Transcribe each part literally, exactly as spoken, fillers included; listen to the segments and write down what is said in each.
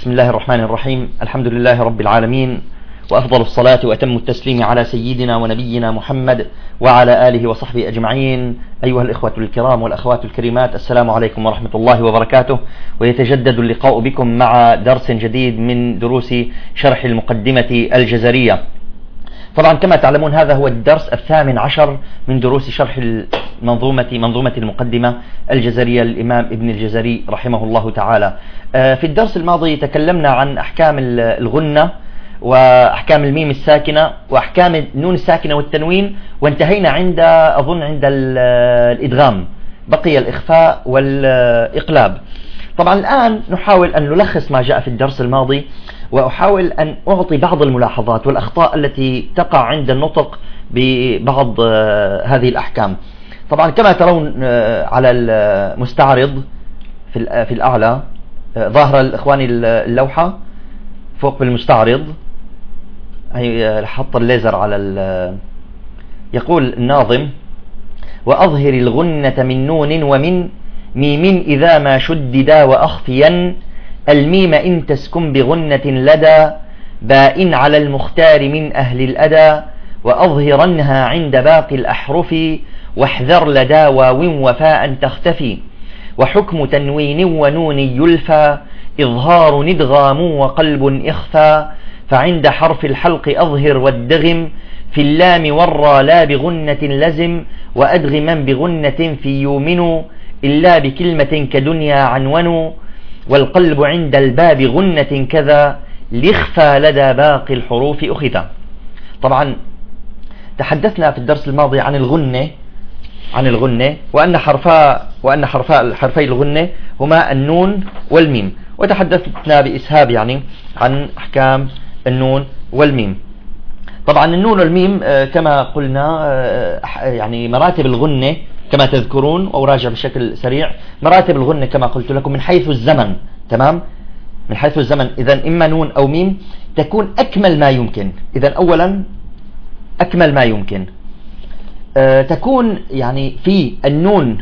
بسم الله الرحمن الرحيم. الحمد لله رب العالمين، وأفضل الصلاة وأتم التسليم على سيدنا ونبينا محمد وعلى آله وصحبه أجمعين. أيها الإخوة الكرام والأخوات الكريمات، السلام عليكم ورحمة الله وبركاته. ويتجدد اللقاء بكم مع درس جديد من دروس شرح المقدمة الجزرية. طبعا كما تعلمون هذا هو الدرس الثامن عشر من دروس شرح المنظومة منظومة المقدمة الجزرية للإمام ابن الجزري رحمه الله تعالى. في الدرس الماضي تكلمنا عن أحكام الغنة وأحكام الميم الساكنة وأحكام النون الساكنة والتنوين، وانتهينا عند أظن عند الإدغام، بقي الإخفاء والإقلاب. طبعا الآن نحاول أن نلخص ما جاء في الدرس الماضي، وأحاول أن أعطي بعض الملاحظات والأخطاء التي تقع عند النطق ببعض هذه الأحكام. طبعا كما ترون على المستعرض في الأعلى ظاهرة الإخواني اللوحة فوق بالمستعرض، هي حط الليزر على ال... يقول الناظم: وأظهر الغنة من نون ومن ميم إذا ما شددا وأخفيا الميم إن تسكن بغنة لدى باء على المختار من أهل الأدى وأظهرنها عند باقي الأحرف واحذر لدى واو وفاء تختفي وحكم تنوين ونون يلفى إظهار ندغام وقلب إخفى فعند حرف الحلق أظهر والدغم في اللام والرا لا بغنة لزم وأدغما بغنة في يومن إلا بكلمة كدنيا عنون والقلب عند الباب غنة كذا لإخفى لدى باقي الحروف أخذا. طبعا تحدثنا في الدرس الماضي عن الغنة عن الغنة وأن حرفا وأن حرفا حرفي الغنة هما النون والميم، وتحدثنا بإسهاب يعني عن أحكام النون والميم. طبعا النون والميم كما قلنا يعني مراتب الغنة كما تذكرون، أو راجع بشكل سريع مراتب الغنة كما قلت لكم من حيث الزمن. تمام، من حيث الزمن إذا إما نون أو ميم تكون أكمل ما يمكن. إذا أولا أكمل ما يمكن أه تكون يعني في النون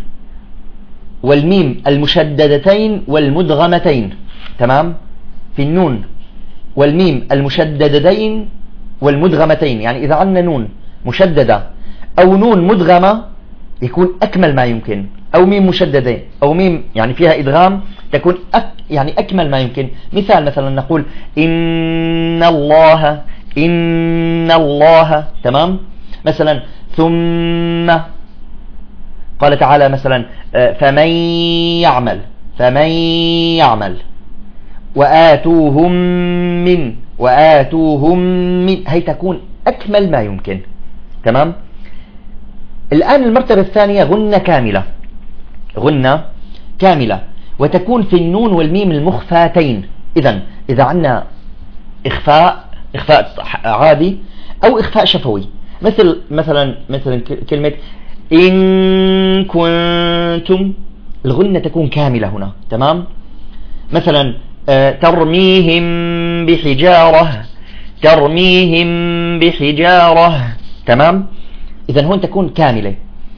والميم المشددتين والمدغمتين. تمام، في النون والميم المشددتين والمدغمتين، يعني إذا عندنا نون مشددة أو نون مدغمة يكون أكمل ما يمكن، أو ميم مشددة أو ميم يعني فيها إدغام تكون أك يعني أكمل ما يمكن. مثال مثلا نقول إن الله إن الله. تمام، مثلا ثم قال تعالى مثلا فمن يعمل فمن يعمل وآتوهم من وآتوهم من، هي تكون أكمل ما يمكن. تمام، الآن المرتبة الثانية غنة كاملة غنة كاملة وتكون في النون والميم المخفاتين. إذا إذا عندنا إخفاء إخفاء عادي أو إخفاء شفوي، مثل مثلا مثلا كلمة إن كنتم، الغنة تكون كاملة هنا. تمام، مثلا ترميهم بحجارة ترميهم بحجارة. تمام، إذا هون تكون كاملة.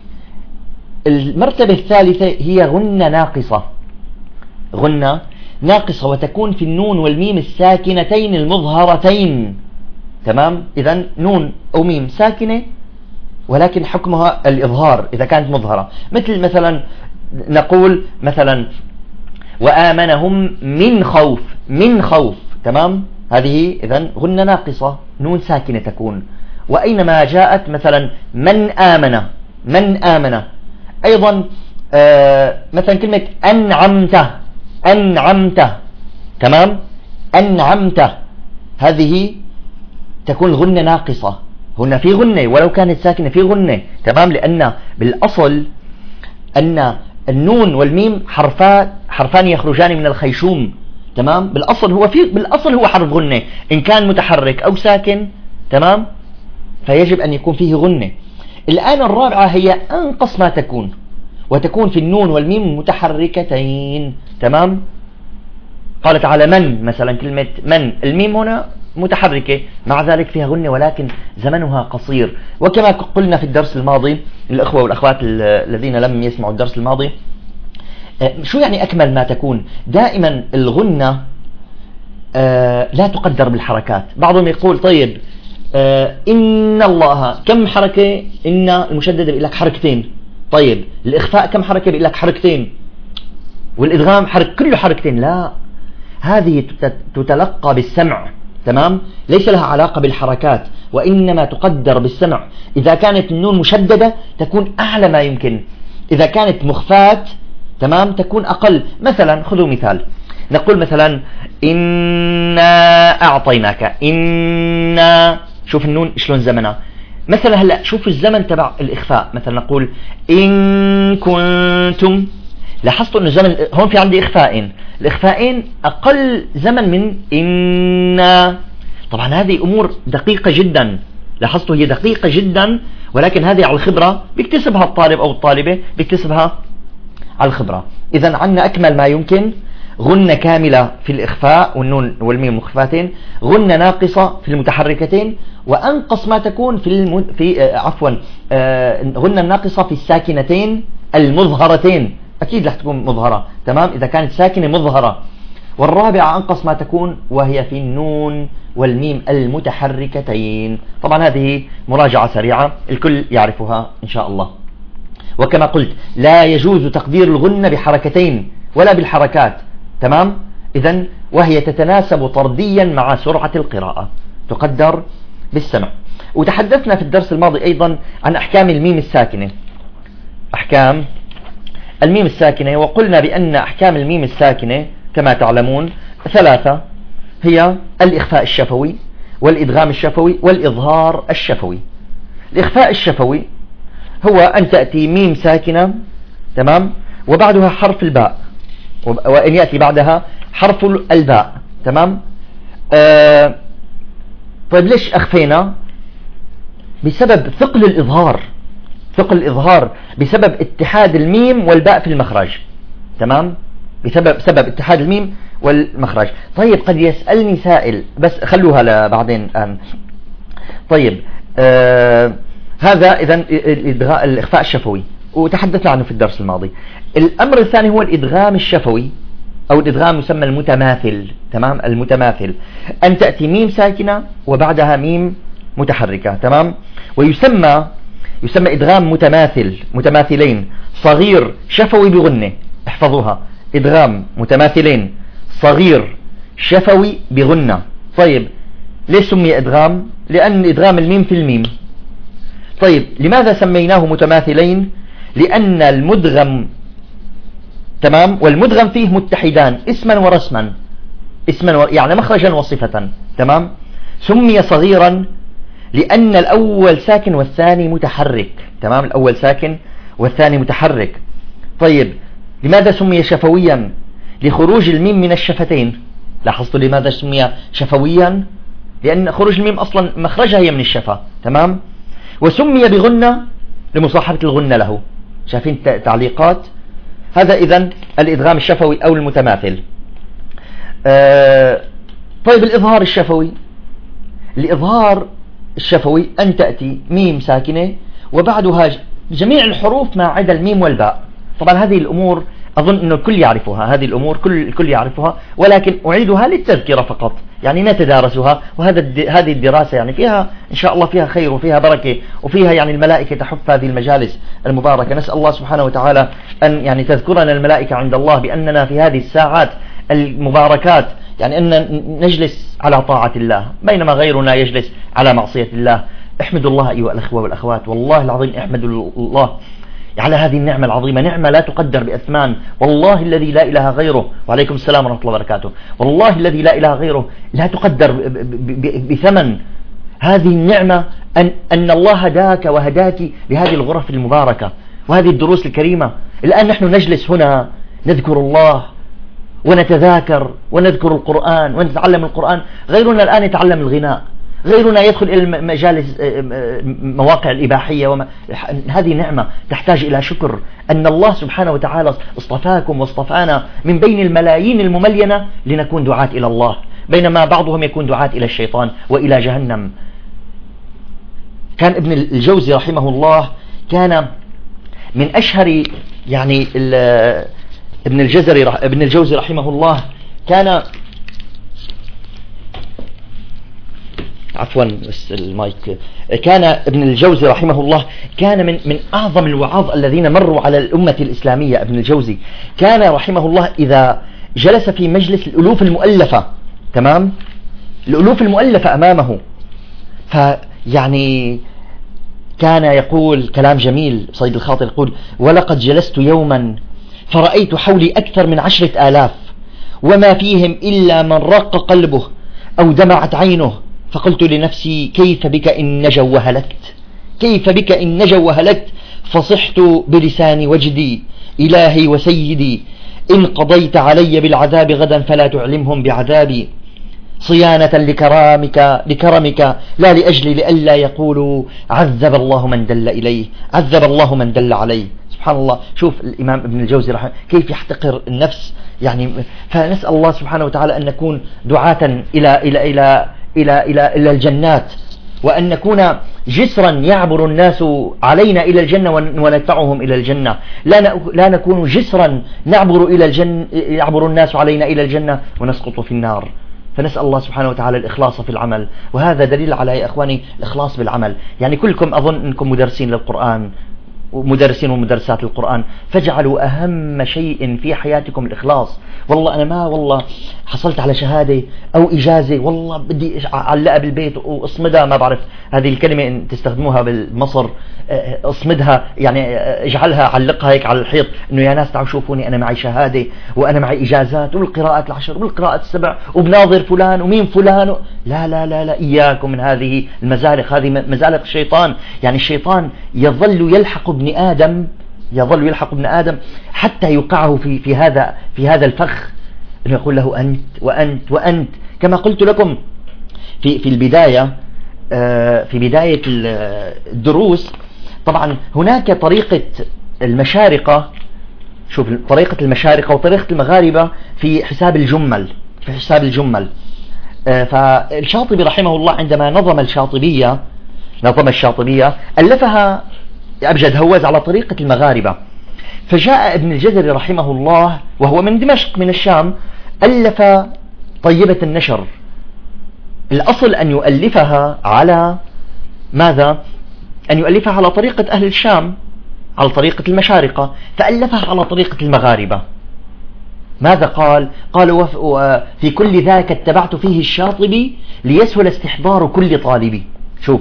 المرتبة الثالثة هي غنة ناقصة غنة ناقصة وتكون في النون والميم الساكنتين المظهرتين. تمام، إذا نون أو ميم ساكنة ولكن حكمها الإظهار إذا كانت مظهرة، مثل مثلا نقول مثلا وآمنهم من خوف من خوف. تمام، هذه إذا غنة ناقصة نون ساكنة تكون. وأينما جاءت مثلا من آمن من آمن أيضا آه مثلا كلمة أنعمت أنعمت. تمام، أنعمت هذه تكون غنة ناقصة، هنا في غنة ولو كانت ساكنة في غنة. تمام، لأن بالأصل أن النون والميم حرفان حرفان يخرجان من الخيشوم. تمام، بالأصل هو في بالأصل هو حرف غنة إن كان متحرك أو ساكن. تمام، فيجب أن يكون فيه غنة. الآن الرابعة هي أنقص ما تكون وتكون في النون والميم متحركتين. تمام، قال تعالى من، مثلا كلمة من الميم هنا متحركة مع ذلك فيها غنة ولكن زمنها قصير. وكما قلنا في الدرس الماضي الأخوة والأخوات الذين لم يسمعوا الدرس الماضي، شو يعني أكمل ما تكون؟ دائما الغنة آه لا تقدر بالحركات. بعضهم يقول طيب آه إن الله كم حركة؟ إن المشددة بيقول لك حركتين. طيب الإخفاء كم حركة؟ بيقول لك حركتين. والإدغام حرك كله حركتين. لا، هذه تتلقى بالسمع، تمام، ليس لها علاقة بالحركات، وإنما تقدر بالسمع. إذا كانت النون مشددة تكون أعلى ما يمكن، إذا كانت مخفاة تمام تكون أقل. مثلا خذوا مثال، نقول مثلا إنا أعطيناك، إنا، شوف النون شلون زمنها. مثلا هلا شوف الزمن تبع الإخفاء، مثلا نقول إن كنتم، لاحظتوا أن الزمن هون في عندي إخفائين، الإخفائين أقل زمن من إنا. طبعا هذه أمور دقيقة جدا، لاحظتوا هي دقيقة جدا، ولكن هذه على الخبرة بيكتسبها الطالب أو الطالبة، بيكتسبها على الخبرة. إذا عندنا أكمل ما يمكن غنة كاملة في الإخفاء والنون والميم مخفاتين، غنة ناقصة في المتحركتين، وأنقص ما تكون في الم... في آه عفوا آه غنة ناقصة في الساكنتين المظهرتين، أكيد رح تكون مظهرة، تمام، إذا كانت ساكنة مظهرة. والرابعة أنقص ما تكون وهي في النون والميم المتحركتين. طبعا هذه مراجعة سريعة الكل يعرفها إن شاء الله. وكما قلت لا يجوز تقدير الغنة بحركتين ولا بالحركات، تمام، إذن وهي تتناسب طرديا مع سرعة القراءة، تقدر بالسمع. وتحدثنا في الدرس الماضي أيضا عن أحكام الميم الساكنة، أحكام الميم الساكنة، وقلنا بأن أحكام الميم الساكنة كما تعلمون ثلاثة، هي الإخفاء الشفوي والإدغام الشفوي والإظهار الشفوي. الإخفاء الشفوي هو أن تأتي ميم ساكنة، تمام، وبعدها حرف الباء، وأن يأتي بعدها حرف الباء، تمام. آه طيب ليش أخفينا؟ بسبب ثقل الإظهار، ثقل الإظهار بسبب اتحاد الميم والباء في المخرج، تمام، بسبب سبب اتحاد الميم والمخرج. طيب قد يسألني سائل، بس خلوها لبعدين الآن. طيب آه هذا إذن الإخفاء الشفوي وتحدثنا عنه في الدرس الماضي. الأمر الثاني هو الإدغام الشفوي أو الإدغام يسمى المتماثل، تمام، المتماثل أن تأتي ميم ساكنة وبعدها ميم متحركة، تمام، ويسمى يسمى إدغام متماثل، متماثلين صغير شفوي بغنة، احفظوها، إدغام متماثلين صغير شفوي بغنة. طيب ليش سمي إدغام؟ لأن إدغام الميم في الميم. طيب لماذا سميناه متماثلين؟ لأن المدغم، تمام، والمدغم فيه متحدان اسما ورسما، اسما و... يعني مخرجا وصفة، تمام. سمي صغيرا لأن الأول ساكن والثاني متحرك، تمام، الأول ساكن والثاني متحرك. طيب لماذا سمي شفويا؟ لخروج الميم من الشفتين. لاحظتوا لماذا سمي شفويا؟ لأن خروج الميم أصلا مخرجها هي من الشفة، تمام. وسمي بغنة لمصاحبة الغنة له. شايفين تعليقات؟ هذا إذن الإدغام الشفوي أو المتماثل. آه طيب الإظهار الشفوي، الإظهار الشفوي أن تأتي ميم ساكنة وبعدها جميع الحروف ما عدا الميم والباء. طبعا هذه الأمور أظن أنه الكل يعرفها، هذه الأمور كل الكل يعرفها، ولكن أعيدها للتذكرة فقط، يعني نتدارسها. وهذا هذه الدراسة يعني فيها إن شاء الله فيها خير وفيها بركة وفيها يعني الملائكة تحف هذه المجالس المباركة. نسأل الله سبحانه وتعالى أن يعني تذكرنا الملائكة عند الله بأننا في هذه الساعات المباركات يعني أن نجلس على طاعة الله بينما غيرنا يجلس على معصية الله. احمدوا الله أيها الأخوة والأخوات، والله العظيم احمدوا الله على هذه النعمة العظيمة، نعمة لا تقدر بأثمان، والله الذي لا إله غيره. وعليكم السلام ورحمة الله وبركاته. والله الذي لا إله غيره لا تقدر بثمن. هذه النعمة أن, أن الله هداك وهداك لهذه الغرف المباركة وهذه الدروس الكريمة. الآن نحن نجلس هنا نذكر الله ونتذاكر ونذكر القرآن ونتعلم القرآن. غيرنا الآن يتعلم الغناء، غيرنا يدخل إلى مجالس مواقع الإباحية وما. هذه نعمة تحتاج إلى شكر، أن الله سبحانه وتعالى اصطفاكم واصطفانا من بين الملايين المملينة لنكون دعاة إلى الله، بينما بعضهم يكون دعاة إلى الشيطان وإلى جهنم. كان ابن الجوزي رحمه الله كان من أشهر يعني ابن الجزري ابن الجوزي رحمه الله كان عفوا بس المايك. كان ابن الجوزي رحمه الله كان من من أعظم الوعاظ الذين مروا على الأمة الإسلامية. ابن الجوزي كان رحمه الله إذا جلس في مجلس الألوف المؤلفة، تمام، الألوف المؤلفة أمامه، فيعني كان يقول كلام جميل. صيد الخاطر يقول: ولقد جلست يوما فرأيت حولي أكثر من عشرة آلاف وما فيهم إلا من رق قلبه أو دمعت عينه، فقلت لنفسي: كيف بك إن نجوا وهلكت، كيف بك إن نجوا وهلكت، فصحت بلسان وجدي: إلهي وسيدي، إن قضيت علي بالعذاب غدا فلا تعلمهم بعذابي، صيانة لكرامك لكرمك لا لأجل لئلا يقولوا عذب الله من دل إليه، عذب الله من دل عليه. سبحان الله. شوف الإمام ابن الجوزي رحمه كيف يحتقر النفس يعني. فنسأل الله سبحانه وتعالى أن نكون دعاة إلى إلى إلى إلى إلى إلى الجنات، وأن نكون جسرا يعبر الناس علينا إلى الجنة وندفعهم إلى الجنة، لا لا نكون جسرا نعبر إلى الجنة يعبر الناس علينا إلى الجنة ونسقط في النار. فنسأل الله سبحانه وتعالى الإخلاص في العمل، وهذا دليل على يا إخواني الإخلاص بالعمل. يعني كلكم أظن أنكم مدرسين للقرآن ومدرسين ومدرسات القرآن، فاجعلوا أهم شيء في حياتكم الإخلاص. والله أنا ما والله حصلت على شهادة أو إجازة والله بدي أعلقها بالبيت وأصمدها، ما بعرف هذه الكلمة إن تستخدموها بالمصر، أصمدها يعني اجعلها علقها هيك على الحيط، إنه يا ناس تعالوا شوفوني أنا معي شهادة وأنا معي إجازات والقراءات العشر والقراءات السبع وبناظر فلان ومين فلان. لا لا لا لا، إياكم من هذه المزالق، هذه مزالق الشيطان. يعني الشيطان يظل يلحق ابن آدم يظل يلحق ابن آدم حتى يوقعه في في هذا في هذا الفخ، إنه يقول له أنت وأنت وأنت. كما قلت لكم في في البداية في بداية الدروس، طبعا هناك طريقة المشارقة، شوف طريقة المشارقة وطريقة المغاربة في حساب الجمل في حساب الجمل فالشاطبي رحمه الله عندما نظم الشاطبية نظم الشاطبية ألفها أبجد هوز على طريقة المغاربة. فجاء ابن الجزري رحمه الله وهو من دمشق من الشام ألف طيبة النشر. الأصل أن يؤلفها على ماذا؟ أن يؤلفها على طريقة أهل الشام، على طريقة المشارقة، فألفها على طريقة المغاربة. ماذا قال؟ قال: وفي كل ذاك اتبعت فيه الشاطبي ليسهل استحضار كل طالبي. شوف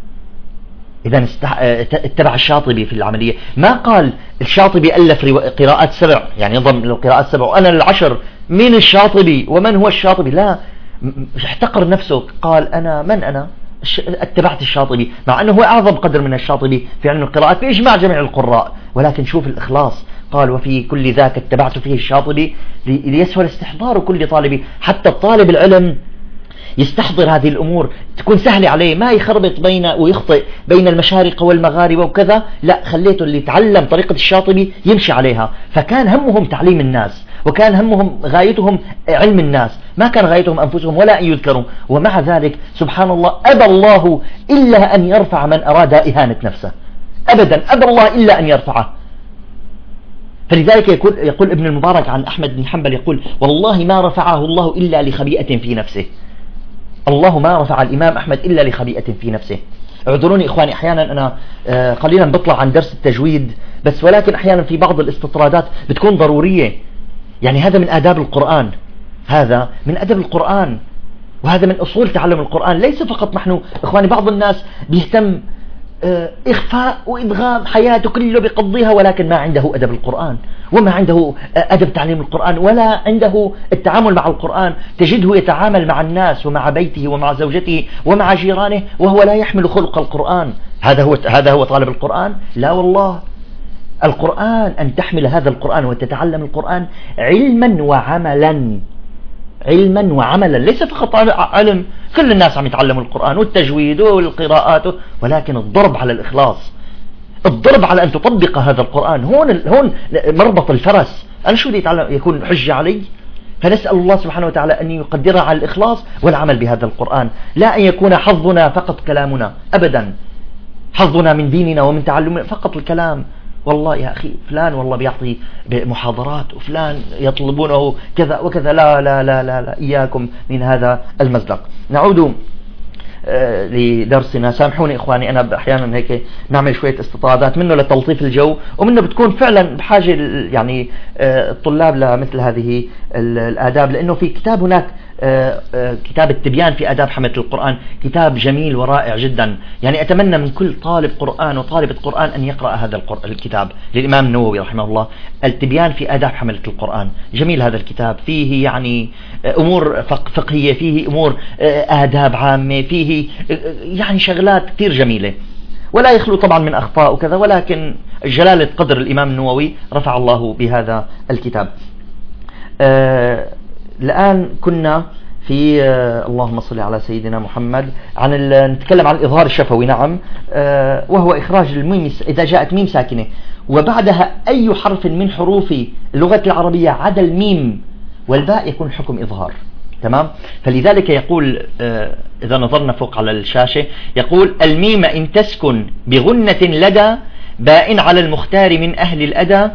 إذا اتبع الشاطبي في العملية، ما قال الشاطبي ألف قراءات سبع يعني يضم القراءات سبع وأنا العشر، من الشاطبي ومن هو الشاطبي؟ لا، احتقر نفسه، قال أنا من أنا اتبعت الشاطبي، مع أنه هو أعظم قدر من الشاطبي في علم القراءات بإجماع جميع القراء. ولكن شوف الإخلاص، قال: وفي كل ذاك اتبعت فيه الشاطبي ليسهل استحضار كل طالبي، حتى الطالب العلم يستحضر هذه الأمور تكون سهلة عليه، ما يخربط بين ويخطئ بين المشارقة والمغاربة وكذا، لا، خليته اللي يتعلم طريقة الشاطبي يمشي عليها. فكان همهم تعليم الناس، وكان همهم غايتهم علم الناس، ما كان غايتهم أنفسهم ولا أن يذكروا. ومع ذلك سبحان الله أبى الله إلا أن يرفع من أراد إهانة نفسه، أبدا أبى الله إلا أن يرفعه. فلذلك يقول, يقول ابن المبارك عن أحمد بن حنبل يقول: والله ما رفعه الله إلا لخبيئة في نفسه. الله ما رفع الإمام أحمد إلا لخبيئة في نفسه. اعذروني إخواني، أحيانا أنا قليلا بطلع عن درس التجويد بس، ولكن أحيانا في بعض الاستطرادات بتكون ضرورية. يعني هذا من آداب القرآن، هذا من أدب القرآن، وهذا من أصول تعلم القرآن. ليس فقط نحن إخواني، بعض الناس بيهتم إخفاء وإدغام حياته كله بيقضيها، ولكن ما عنده أدب القرآن وما عنده أدب تعليم القرآن ولا عنده التعامل مع القرآن. تجده يتعامل مع الناس ومع بيته ومع زوجته ومع جيرانه وهو لا يحمل خلق القرآن. هذا هو هذا هو طالب القرآن؟ لا والله. القرآن أن تحمل هذا القرآن وتتعلم القرآن علما وعملا، علما وعملا، ليس فقط علم. كل الناس عم يتعلموا القرآن والتجويد والقراءات، ولكن الضرب على الإخلاص، الضرب على أن تطبق هذا القرآن. هون هون مربط الفرس. أنا شو بدي أتعلم يكون حجة علي؟ فنسأل الله سبحانه وتعالى أن يقدرنا على الإخلاص والعمل بهذا القرآن، لا أن يكون حظنا فقط كلامنا أبدا، حظنا من ديننا ومن تعلمنا فقط الكلام. والله يا أخي فلان والله بيعطي محاضرات وفلان يطلبونه كذا وكذا، لا لا لا لا, لا. إياكم من هذا المزلق. نعود لدرسنا. سامحوني إخواني، أنا أحيانا هيك نعمل شوية استطرادات منه لتلطيف الجو، ومنه بتكون فعلا بحاجة يعني الطلاب لمثل هذه الآداب، لأنه في كتاب هناك كتاب التبيان في آداب حملة القرآن، كتاب جميل ورائع جدا. يعني أتمنى من كل طالب قرآن وطالبة قرآن أن يقرأ هذا الكتاب للإمام النووي رحمه الله، التبيان في آداب حملة القرآن. جميل هذا الكتاب، فيه يعني أمور فقهية، فيه أمور آداب عامة، فيه يعني شغلات كثير جميلة، ولا يخلو طبعا من أخطاء وكذا، ولكن جلالة قدر الإمام النووي رفع الله بهذا الكتاب. آه الآن كنا في آه اللهم صل على سيدنا محمد عن نتكلم عن الإظهار الشفوي. نعم، آه وهو إخراج الميم إذا جاءت ميم ساكنة وبعدها أي حرف من حروف اللغة العربية عدا الميم والباء يكون حكم إظهار. تمام. فلذلك يقول آه إذا نظرنا فوق على الشاشة يقول الميم إن تسكن بغنة لدى باء على المختار من أهل الأدى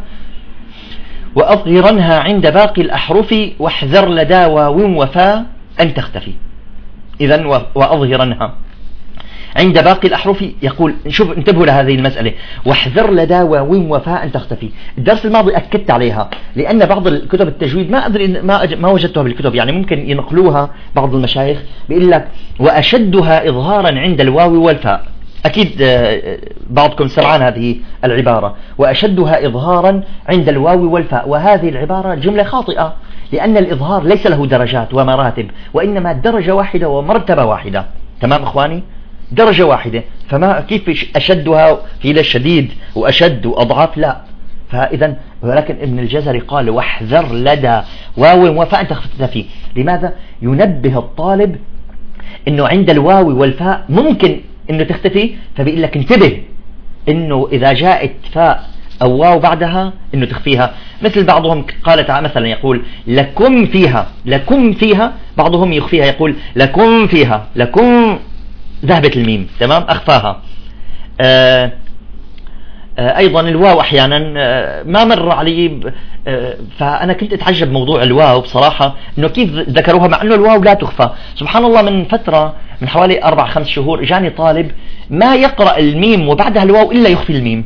وأظهرنها عند باقي الأحرف واحذر لدى واو وفاء أن تختفي. إذن وأظهرنها عند باقي الأحرف، يقول شوف انتبهوا لهذه المسألة، واحذر لدى واو وفاء أن تختفي. الدرس الماضي أكدت عليها، لأن بعض الكتب التجويد ما أدري ما ما وجدتها بالكتب، يعني ممكن ينقلوها بعض المشايخ بيقول لك وأشدها إظهارا عند الواو والفاء. أكيد بعضكم سمعان هذه العبارة، وأشدها إظهارا عند الواو والفاء، وهذه العبارة جملة خاطئة، لأن الإظهار ليس له درجات ومراتب، وإنما درجة واحدة ومرتبة واحدة. تمام إخواني، درجة واحدة. فما كيف أشدها في الشديد وأشد وأضعاف؟ لا. فإذا ولكن ابن الجزري قال واحذر لدى واو وفاء أن تختفي. لماذا؟ ينبه الطالب إنه عند الواو والفاء ممكن إنه تختفي، فبيقول لك انتبه إنه إذا جاءت فاء أو واو بعدها إنه تخفيها. مثل بعضهم قال تعالى مثلا يقول لكم فيها، لكم فيها، بعضهم يخفيها يقول لكم فيها، لكم ذهبت الميم. تمام، أخفاها. آه آه أيضا الواو أحيانا آه ما مر علي، آه فأنا كنت أتعجب موضوع الواو بصراحة، إنه كيف ذكروها مع إنه الواو لا تخفى. سبحان الله، من فترة من حوالي أربع خمس شهور جاني طالب ما يقرأ الميم وبعدها الواو إلا يخفي الميم،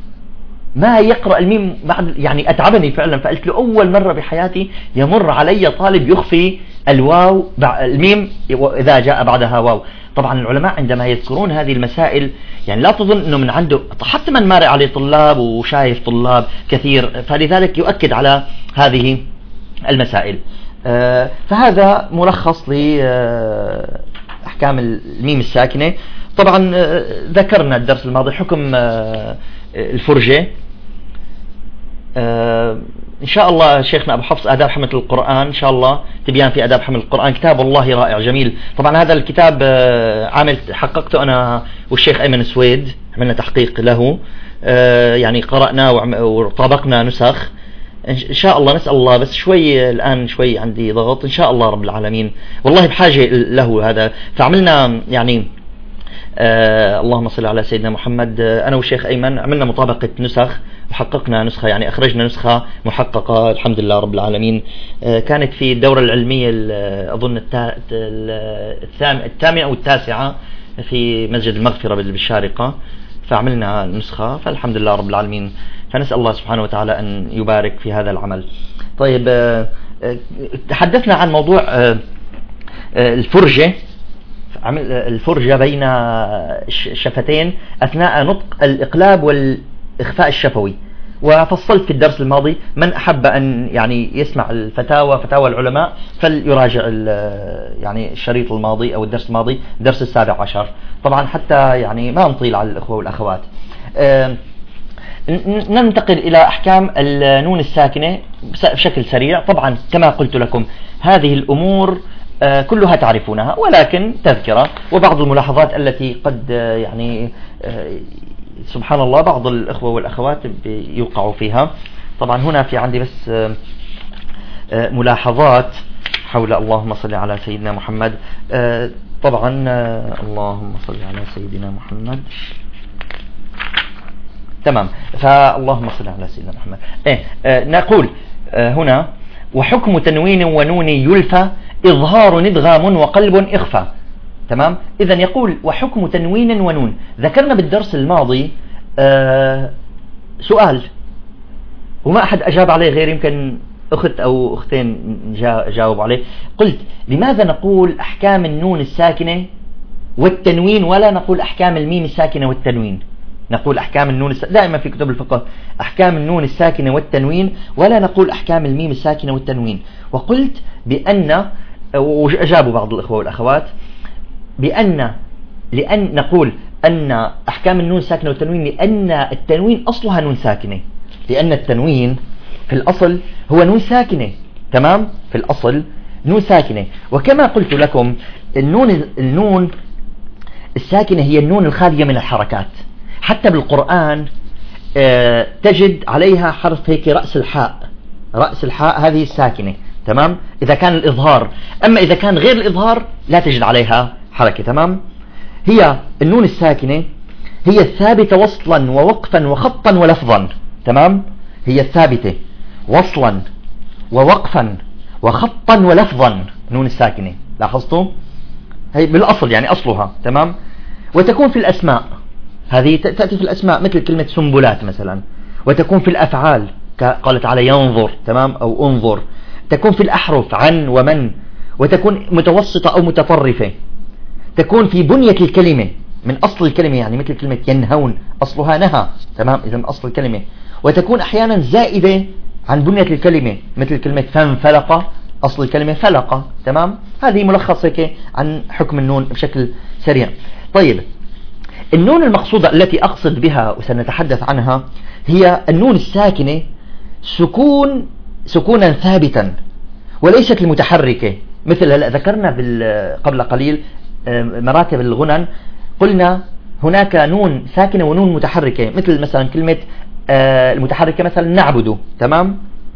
ما يقرأ الميم بعد، يعني أتعبني فعلا. فقلت له أول مرة بحياتي يمر علي طالب يخفي الواو الميم إذا جاء بعدها واو. طبعا العلماء عندما يذكرون هذه المسائل يعني لا تظن أنه من عنده، حتى من مارع عليه طلاب وشايف طلاب كثير، فلذلك يؤكد على هذه المسائل. آه فهذا ملخص لأحكام الميم الساكنة. طبعا آه ذكرنا الدرس الماضي حكم آه الفرجة. آه إن شاء الله شيخنا أبو حفص آداب حملة القرآن، إن شاء الله تبيان في آداب حمل القرآن، كتاب والله رائع جميل. طبعا هذا الكتاب آه عامل حققته أنا والشيخ أيمن سويد، عملنا تحقيق له، آه يعني قرأنا وطابقنا نسخ. إن شاء الله نسأل الله، بس شوي الآن شوي عندي ضغط، إن شاء الله رب العالمين والله بحاجة له هذا. فعملنا يعني آه اللهم صل على سيدنا محمد، آه أنا والشيخ أيمن عملنا مطابقة نسخ وحققنا نسخة، يعني أخرجنا نسخة محققة الحمد لله رب العالمين. آه كانت في الدورة العلمية أظن الثامنة أو التاسعة في مسجد المغفرة بالشارقة، فعملنا نسخة فالحمد لله رب العالمين. فنسأل الله سبحانه وتعالى أن يبارك في هذا العمل. طيب آه آه تحدثنا عن موضوع آه آه الفرجة، عمل الفرجة بين الشفتين أثناء نطق الإقلاب والإخفاء الشفوي، وفصلت في الدرس الماضي من أحب أن يعني يسمع الفتاوى فتاوى العلماء فليراجع يعني الشريط الماضي أو الدرس الماضي درس السابع عشر، طبعا حتى يعني ما نطيل على الأخوة والأخوات. ننتقل إلى أحكام النون الساكنة بشكل سريع. طبعا كما قلت لكم هذه الأمور كلها تعرفونها، ولكن تذكرة وبعض الملاحظات التي قد يعني سبحان الله بعض الأخوة والأخوات يوقعوا فيها. طبعا هنا في عندي بس ملاحظات حول اللهم صل على سيدنا محمد. طبعا اللهم صل على سيدنا محمد. تمام، فاللهم صل على سيدنا محمد. إيه نقول هنا وحكم تنوين ونون يلفى إظهار إدغام وقلب إخفى. تمام. إذا يقول وحكم تنوين ونون. ذكرنا بالدرس الماضي آه سؤال وما أحد أجاب عليه غير يمكن أخت أو أختين جاوب عليه. قلت لماذا نقول أحكام النون الساكنة والتنوين ولا نقول أحكام الميم الساكنة والتنوين؟ نقول أحكام النون الس... دائما في كتب الفقه أحكام النون الساكنة والتنوين ولا نقول أحكام الميم الساكنة والتنوين. وقلت بأن، وأجابوا بعض الأخوة والأخوات، بأن لأن نقول أن أحكام النون الساكنة والتنوين لأن التنوين أصلها نون ساكنة، لأن التنوين في الأصل هو نون ساكنة. تمام، في الأصل نون ساكنة. وكما قلت لكم النون النون الساكنة هي النون الخالية من الحركات. حتى بالقرآن آه تجد عليها حرف هيك رأس الحاء، رأس الحاء هذه الساكنة. تمام، إذا كان الإظهار. أما إذا كان غير الإظهار لا تجد عليها حركة. تمام، هي النون الساكنة هي الثابتة وصلا ووقفا وخطا ولفظا. تمام، هي الثابتة وصلا ووقفا وخطا ولفظا، نون الساكنة. لاحظتوا؟ هي بالأصل يعني أصلها. تمام، وتكون في الأسماء، هذه تأتي في الأسماء مثل كلمة سنبلات مثلا. وتكون في الأفعال قال تعالى ينظر. تمام، أو انظر. تكون في الأحرف عن ومن. وتكون متوسطة أو متطرفة. تكون في بنية الكلمة من أصل الكلمة، يعني مثل كلمة ينهون أصلها نهى. تمام، إذا من أصل الكلمة. وتكون أحيانا زائدة عن بنية الكلمة مثل كلمة فانفلق أصل الكلمة فلق. تمام، هذه ملخص هيك عن حكم النون بشكل سريع. طيب، النون المقصودة التي أقصد بها وسنتحدث عنها هي النون الساكنة سكون سكونا ثابتا وليست المتحركة. مثل هلا ذكرنا قبل قليل مراتب الغنن، قلنا هناك نون ساكنة ونون متحركة، مثل مثلا كلمة المتحركة مثلا نعبد. تمام،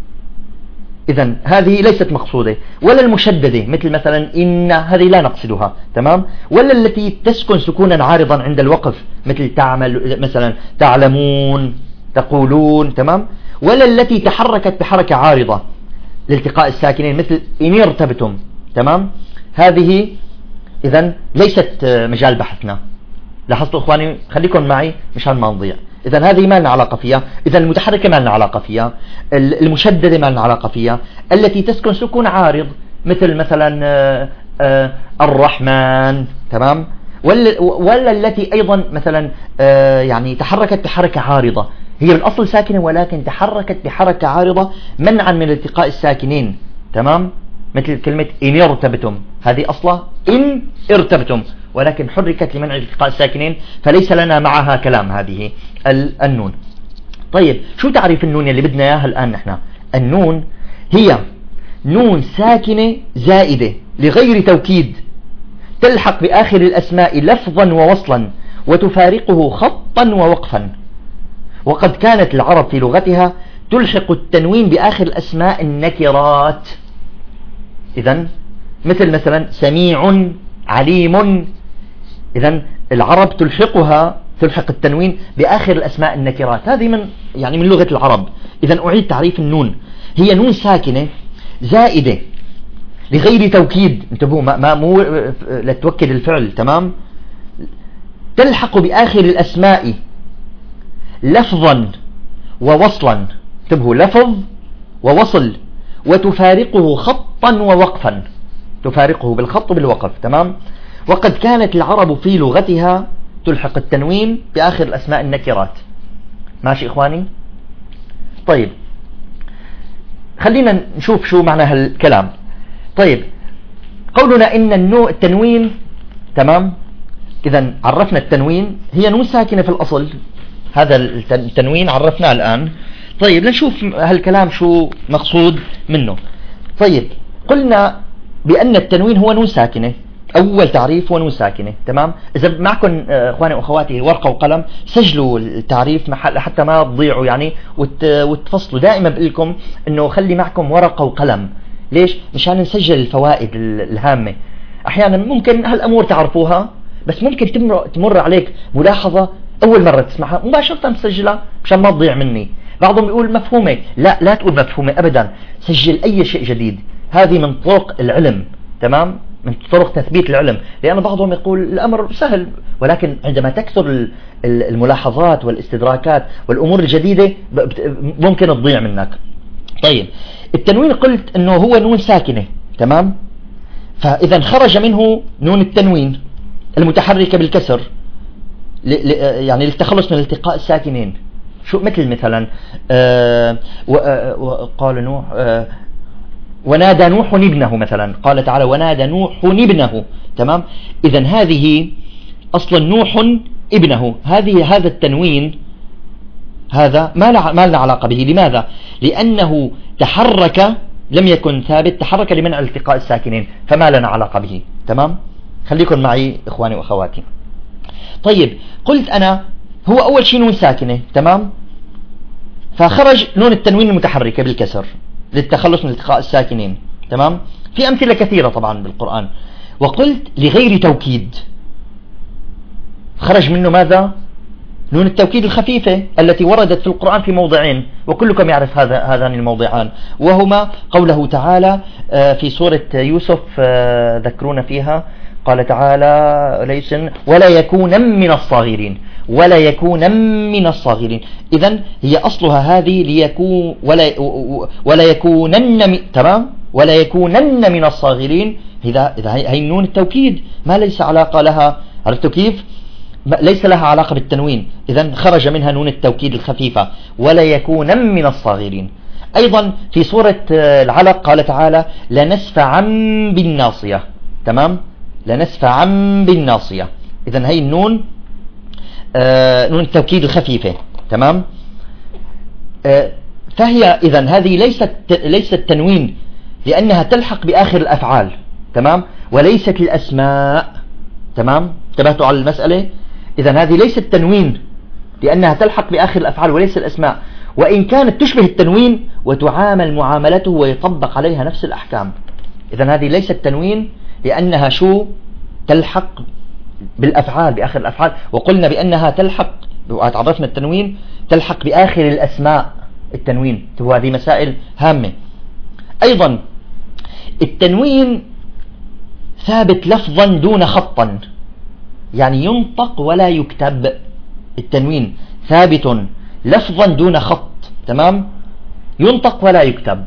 إذن هذه ليست مقصودة. ولا المشددة مثل مثلا إن، هذه لا نقصدها. تمام، ولا التي تسكن سكونا عارضا عند الوقف مثل تعمل مثلا تعلمون تقولون. تمام، ولا التي تحركت بحركة عارضة لالتقاء الساكنين مثل إن ارتبتم. تمام، هذه إذن ليست مجال بحثنا. لاحظتوا إخواني؟ خليكم معي مشان ما نضيع. إذن هذه ما لنا علاقة فيها. إذن المتحركة ما لنا علاقة فيها. المشددة ما لنا علاقة فيها. التي تسكن سكون عارض مثل مثلا آآ آآ الرحمن. تمام، ولا, ولا التي أيضا مثلا يعني تحركت بحركة عارضة، هي بالأصل ساكنة ولكن تحركت بحركة عارضة منعا من التقاء الساكنين. تمام، مثل كلمة إن ارتبتم، هذه أصلا إن ارتبتم ولكن حركت لمنع التقاء الساكنين، فليس لنا معها كلام هذه النون. طيب، شو تعريف النون اللي بدنا اياها الآن نحن؟ النون هي نون ساكنة زائدة لغير توكيد تلحق بآخر الأسماء لفظا ووصلا وتفارقه خطا ووقفا. وقد كانت العرب في لغتها تلحق التنوين بآخر الأسماء النكرات. إذن مثل مثلا سميع عليم، إذن العرب تلحقها تلحق التنوين بآخر الأسماء النكرات. هذه من يعني من لغة العرب. إذن أعيد تعريف النون، هي نون ساكنة زائدة لغير توكيد. انتبهوا، ما, ما مو لتوكد الفعل. تمام، تلحق بآخر الأسماء لفظا ووصلا. انتبهوا، لفظ ووصل. وتفارقه خطا ووقفا، تفارقه بالخط وبالوقف. تمام، وقد كانت العرب في لغتها تلحق التنوين بآخر الأسماء النكرات. ماشي إخواني؟ طيب، خلينا نشوف شو معنى هالكلام. طيب، قولنا إن النو التنوين. تمام، إذا عرفنا التنوين هي نون ساكنة في الأصل، هذا التنوين عرفناه الآن. طيب، لنشوف هالكلام شو مقصود منه. طيب، قلنا بأن التنوين هو نون ساكنة. أول تعريف هو نون ساكنة. تمام، إذا معكم إخواني وأخواتي ورقة وقلم سجلوا التعريف محل حتى ما تضيعوا يعني وت... وتفصلوا. دائما بقول لكم إنه خلي معكم ورقة وقلم. ليش؟ مشان نسجل الفوائد الهامة. أحيانا ممكن هالأمور تعرفوها بس ممكن تمر, تمر عليك ملاحظة أول مرة تسمعها مباشرة تسجلها مشان ما تضيع مني. بعضهم يقول مفهومة، لا لا تقول مفهومة أبدا، سجل أي شيء جديد. هذه من طرق العلم. تمام، من طرق تثبيت العلم، لأن بعضهم يقول الأمر سهل، ولكن عندما تكثر الملاحظات والاستدراكات والأمور الجديدة ممكن تضيع منك. طيب التنوين قلت أنه هو نون ساكنة، تمام؟ فإذا خرج منه نون التنوين المتحركة بالكسر يعني للتخلص من التقاء الساكنين. شو مثل مثلا آه وقال نوح آه ونادى نوح ابنه مثلا، قال تعالى ونادى نوح ابنه، تمام؟ إذا هذه أصلا نوح ابنه، هذه هذا التنوين هذا ما ما لنا علاقة به. لماذا؟ لأنه تحرك، لم يكن ثابت، تحرك لمنع التقاء الساكنين، فما لنا علاقة به. تمام؟ خليكم معي إخواني وأخواتي. طيب قلت أنا هو أول شيء نون ساكنة، تمام؟ فخرج نون التنوين المتحركة بالكسر للتخلص من التقاء الساكنين، تمام؟ في أمثلة كثيرة طبعا بالقرآن. وقلت لغير توكيد خرج منه ماذا؟ نون التوكيد الخفيفة التي وردت في القرآن في موضعين، وكلكم يعرف هذا هذان الموضعان، وهما قوله تعالى في سورة يوسف، ذكرونا فيها، قال تعالى ليس ولا يكون من الصاغرين، ولا يكون من الصاغرين. إذن هي أصلها هذه ليكون ولا ولا يكونن، تمام؟ ولا يكونن من الصاغرين. إذا إذا هي نون التوكيد ما ليس علاقة لها، عرفتوا كيف؟ ليس لها علاقة بالتنوين، إذن خرج منها نون التوكيد الخفيفة، ولا يكونن من الصاغرين. أيضا في سورة العلق قال تعالى لنسفعا بالناصية، تمام؟ لنسفعا بالناصية. إذن هي النون آه نون التوكيد الخفيفة، تمام؟ آه فهي إذن هذه ليست ليست تنوين لأنها تلحق بآخر الأفعال، تمام؟ وليست الأسماء، تمام؟ انتبهتوا على المسألة؟ إذن هذه ليست تنوين لأنها تلحق بآخر الأفعال وليس الأسماء، وإن كانت تشبه التنوين وتعامل معاملته ويطبق عليها نفس الأحكام. إذن هذه ليست تنوين لأنها شو؟ تلحق بالأفعال، بآخر الأفعال، وقلنا بأنها تلحق، وعرفنا التنوين تلحق بآخر الأسماء التنوين. هذه مسائل هامة. أيضا التنوين ثابت لفظا دون خطا، يعني ينطق ولا يكتب. التنوين ثابت لفظا دون خط، تمام؟ ينطق ولا يكتب.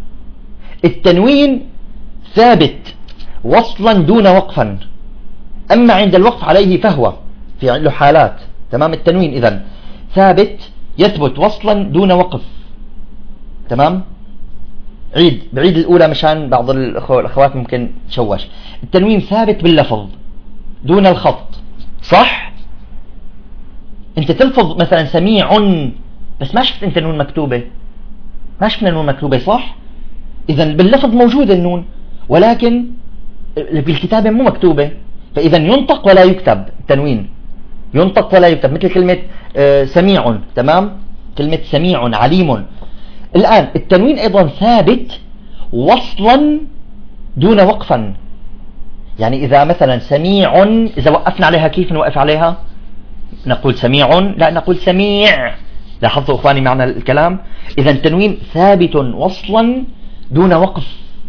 التنوين ثابت وصلا دون وقفا، أما عند الوقف عليه فهو في له حالات، تمام؟ التنوين إذن ثابت يثبت وصلا دون وقف، تمام؟ عيد بعيد الأولى مشان بعض الأخوات ممكن تشوش. التنوين ثابت باللفظ دون الخط، صح؟ أنت تلفظ مثلا سميع بس ما شفت أنت نون مكتوبة، ما شفنا نون مكتوبة، صح؟ إذن باللفظ موجودة النون ولكن بالكتابة مو مكتوبة، فإذا ينطق ولا يكتب. التنوين ينطق ولا يكتب، مثل كلمة سميع، تمام؟ كلمة سميع، عليم. الآن التنوين أيضا ثابت وصلا دون وقفا، يعني إذا مثلا سميع إذا وقفنا عليها كيف نوقف عليها؟ نقول سميع؟ لا، نقول سميع. لاحظتوا إخواني معنى الكلام؟ إذا التنوين ثابت وصلا دون وقف،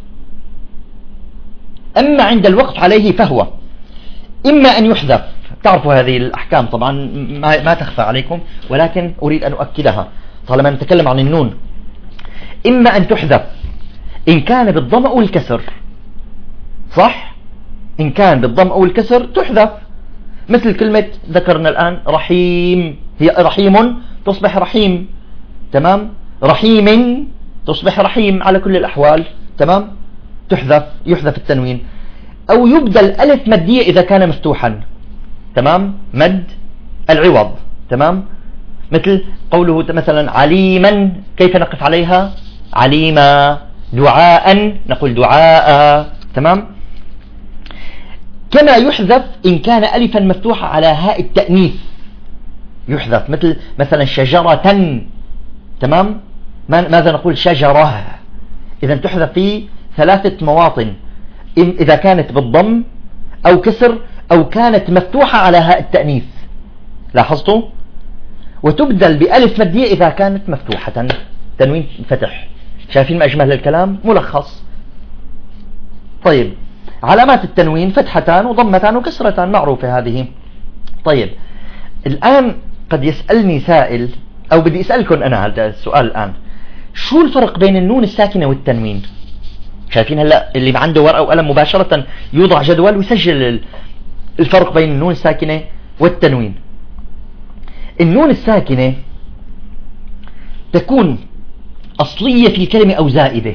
أما عند الوقف عليه فهو إما أن يحذف. تعرفوا هذه الأحكام طبعا ما تخفى عليكم، ولكن أريد أن أؤكدها طالما نتكلم عن النون. إما أن تحذف إن كان بالضم أو الكسر، صح؟ إن كان بالضم أو الكسر تحذف، مثل كلمة ذكرنا الآن رحيم، هي رحيم تصبح رحيم، تمام؟ رحيم تصبح رحيم على كل الأحوال، تمام؟ تحذف، يحذف التنوين. أو يبدل ألف مدية إذا كان مفتوحا، تمام؟ مد العوض، تمام؟ مثل قوله مثلا عليما، كيف نقف عليها؟ عليما. دعاء نقول دعاء، تمام؟ كما يحذف إن كان ألفا مفتوحة على هاء التأنيث، يحذف، مثل مثلا شجرة، تمام؟ ماذا نقول؟ شجرة. إذا تحذف في ثلاثة مواطن، إذا كانت بالضم أو كسر أو كانت مفتوحة على هاء التأنيث، لاحظتوا؟ وتبدل بألف مدية إذا كانت مفتوحة، تنوين فتح. شايفين ما أجمل الكلام؟ ملخص. طيب علامات التنوين فتحتان وضمتان وكسرتان، معروفة هذه. طيب الآن قد يسألني سائل، أو بدي أسألكم أنا هذا السؤال الآن، شو الفرق بين النون الساكنة والتنوين؟ شايفين هلا اللي عنده ورقة وقلم مباشرة يوضع جدول ويسجل الفرق بين النون الساكنة والتنوين. النون الساكنة تكون أصلية في الكلمة أو زائدة،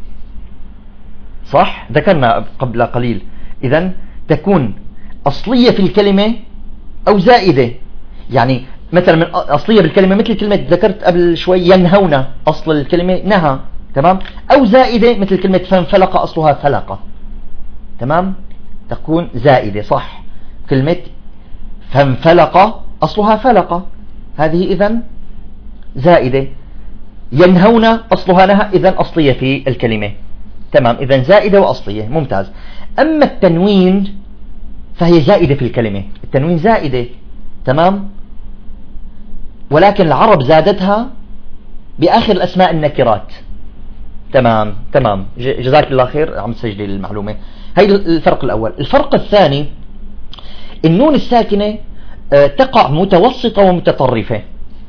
صح؟ ذكرنا قبل قليل. إذن تكون أصلية في الكلمة أو زائدة، يعني مثلا من أصلية بالكلمة مثل كلمة ذكرت قبل شوي ينهون، أصل الكلمة نهى، تمام؟ أو زائدة مثل كلمة فانفلق، أصلها فلق، تمام؟ تكون زائدة، صح؟ كلمة فانفلق أصلها فلق، هذه إذن زائدة. ينهون أصلها نهى، إذن أصلية في الكلمة، تمام؟ إذن زائدة وأصلية، ممتاز. أما التنوين فهي زائدة في الكلمة، التنوين زائدة، تمام؟ ولكن العرب زادتها بآخر الأسماء النكرات، تمام تمام. جزاك الله خير، عم تسجلي المعلومة. هي الفرق الأول. الفرق الثاني، النون الساكنة تقع متوسطة ومتطرفة،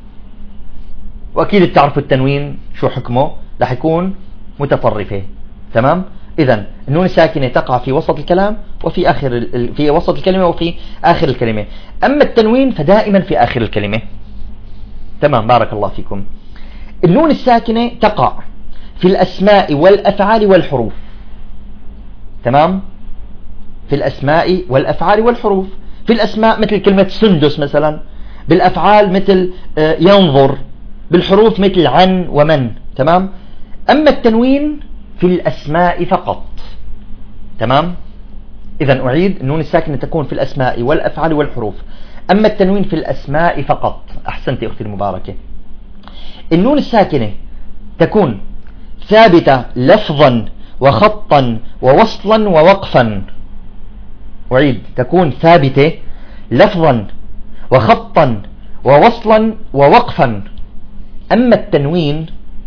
وأكيد بتعرفوا التنوين شو حكمه، رح يكون متطرفة، تمام؟ إذن النون الساكنة تقع في وسط الكلام وفي آخر في وسط الكلمة وفي آخر الكلمة، أما التنوين فدائما في آخر الكلمة، تمام؟ بارك الله فيكم. النون الساكنة تقع في الأسماء والأفعال والحروف، تمام؟ في الأسماء والأفعال والحروف. في الأسماء مثل كلمة سندس مثلا، بالأفعال مثل ينظر، بالحروف مثل عن ومن، تمام؟ أما التنوين في الأسماء فقط، تمام؟ إذن أعيد، النون الساكنة تكون في الأسماء والأفعال والحروف، أما التنوين في الأسماء فقط. أحسنتي أختي المباركة. النون الساكنة تكون ثابتة لفظا وخطا ووصلا ووقفا. أعيد، تكون ثابتة لفظا وخطا ووصلا ووقفا. أما التنوين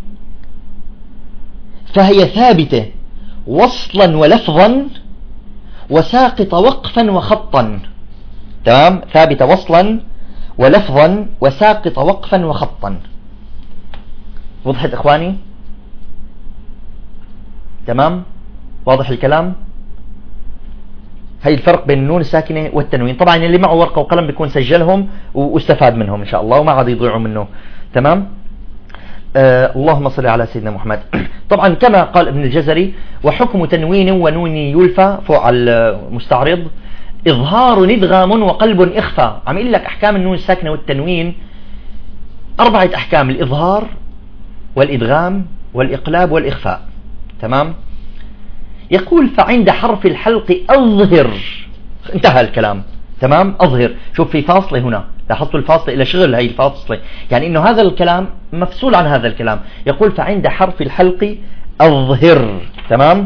فهي ثابتة وصلا ولفظا وساقط وقفا وخطا، تمام؟ ثابتة وصلا ولفظا وساقط وقفا وخطا. وضحت إخواني؟ تمام؟ واضح الكلام؟ هي الفرق بين النون الساكنة والتنوين. طبعا اللي معه ورقة وقلم بيكون سجلهم واستفاد منهم إن شاء الله وما عاد يضيعوا منه، تمام؟ آه اللهم صل على سيدنا محمد. طبعا كما قال ابن الجزري: وحكم تنوين ونون يلفى، فوق على المستعرض: إظهار ندغام وقلب إخفى. عم يقول لك أحكام النون الساكنة والتنوين أربعة أحكام: الإظهار والإدغام والإقلاب والإخفاء، تمام؟ يقول: فعند حرف الحلق أظهر، انتهى الكلام، تمام؟ أظهر. شوف في فاصلة هنا، لاحظتوا الفاصلة إلى شغل هي الفاصلة، يعني إنه هذا الكلام مفصول عن هذا الكلام. يقول: فعند حرف الحلق أظهر، تمام؟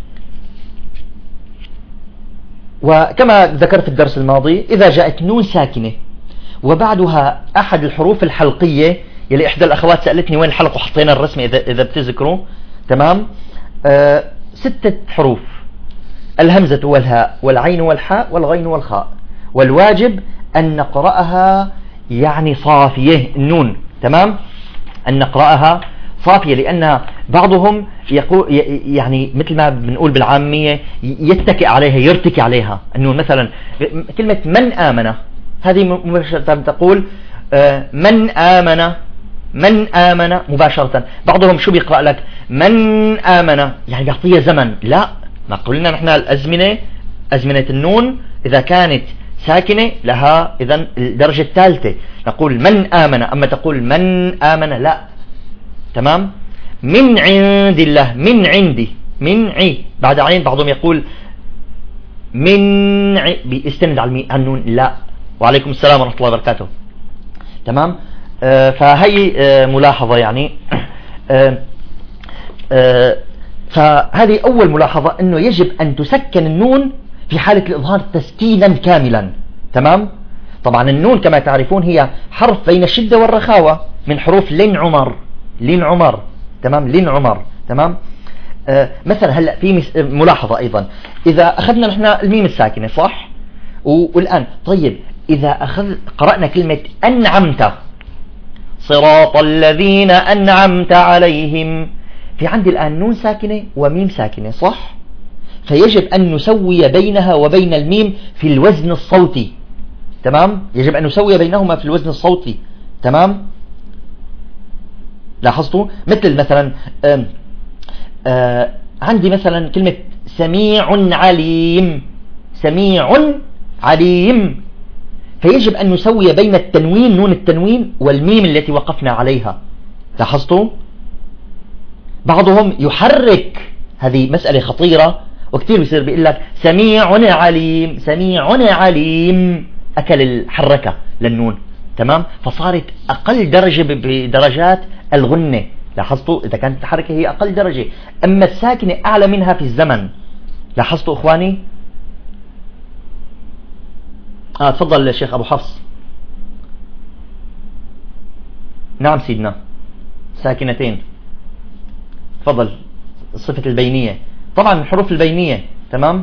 وكما ذكرت في الدرس الماضي، إذا جاءت نون ساكنة وبعدها أحد الحروف الحلقية، يلي إحدى الأخوات سألتني وين الحلق وحطينا الرسمة إذا إذا بتذكروا، تمام؟ آه ستة حروف: الهمزة والهاء والعين والحاء والغين والخاء، والواجب أن نقرأها يعني صافية النون، تمام؟ أن نقرأها صافية، لأن بعضهم يقول يعني مثل ما بنقول بالعامية يتكئ عليها، يرتكي عليها النون. مثلا كلمة من آمن، هذه مباشرة تقول من آمن، من آمن مباشرة. بعضهم شو بيقرأ لك؟ من آمن، يعني بيعطيها زمن. لا، ما قلنا نحن الأزمنة، أزمنة النون إذا كانت ساكنة لها إذن الدرجة الثالثة، نقول من آمن. أما تقول من آمن لا، تمام؟ من عند الله، من عندي، من عي بعد عين. بعضهم يقول من عي بيستند على النون، لا. وعليكم السلام ورحمة الله وبركاته، تمام؟ آه فهي آه ملاحظة يعني. آه آه فهذه أول ملاحظة، أنه يجب أن تسكن النون في حالة الإظهار تسكينا كاملا، تمام؟ طبعا النون كما تعرفون هي حرف بين الشدة والرخاوة، من حروف لن عمر، لن عمر، تمام؟ لن عمر، تمام؟ آه مثلا هلا في ملاحظة أيضا، إذا أخذنا نحن الميم الساكنة صح، والآن طيب إذا أخذ قرأنا كلمة أنعمت، صراط الذين أنعمت عليهم، في عندي الآن نون ساكنة وميم ساكنة صح، فيجب أن نسوي بينها وبين الميم في الوزن الصوتي. تمام، يجب أن نسوي بينهما في الوزن الصوتي. تمام، لاحظتوا؟ مثل مثلا آم آم عندي مثلا كلمة سميع عليم، سميع عليم، فيجب أن نسوي بين التنوين نون التنوين والميم التي وقفنا عليها. لاحظتوا؟ بعضهم يحرك، هذه مسألة خطيرة وكثير بيصير بيقول لك سميع عليم، سميع عليم، أكل الحركة للنون. تمام، فصارت أقل درجة بدرجات الغنة. لاحظتوا؟ إذا كانت الحركة هي أقل درجة، أما الساكنة أعلى منها في الزمن. لاحظتوا إخواني؟ آه تفضل الشيخ أبو حفص. نعم سيدنا، ساكنتين. تفضل. الصفة البينية، طبعا الحروف البينية. تمام،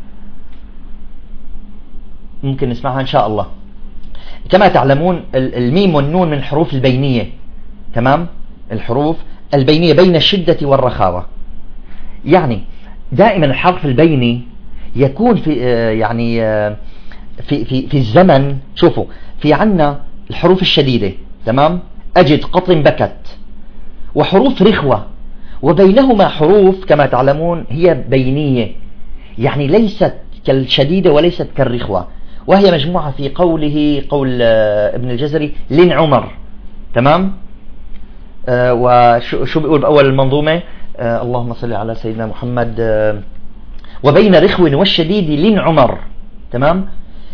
ممكن نسمعها إن شاء الله. كما تعلمون الميم والنون من الحروف البينية. تمام، الحروف البينية بين الشدة والرخاوة. يعني دائما الحرف البيني يكون في يعني في في في الزمن. شوفوا، في عنا الحروف الشديدة. تمام، أجد قطن بكت، وحروف رخوة، وبينهما حروف كما تعلمون هي بينية، يعني ليست كالشديدة وليست كالرخوة، وهي مجموعة في قوله قول ابن الجزري لن عمر. تمام، آه وشو بيقول بأول المنظومة؟ آه اللهم صل على سيدنا محمد. آه وبين رخو والشديد لن عمر. تمام،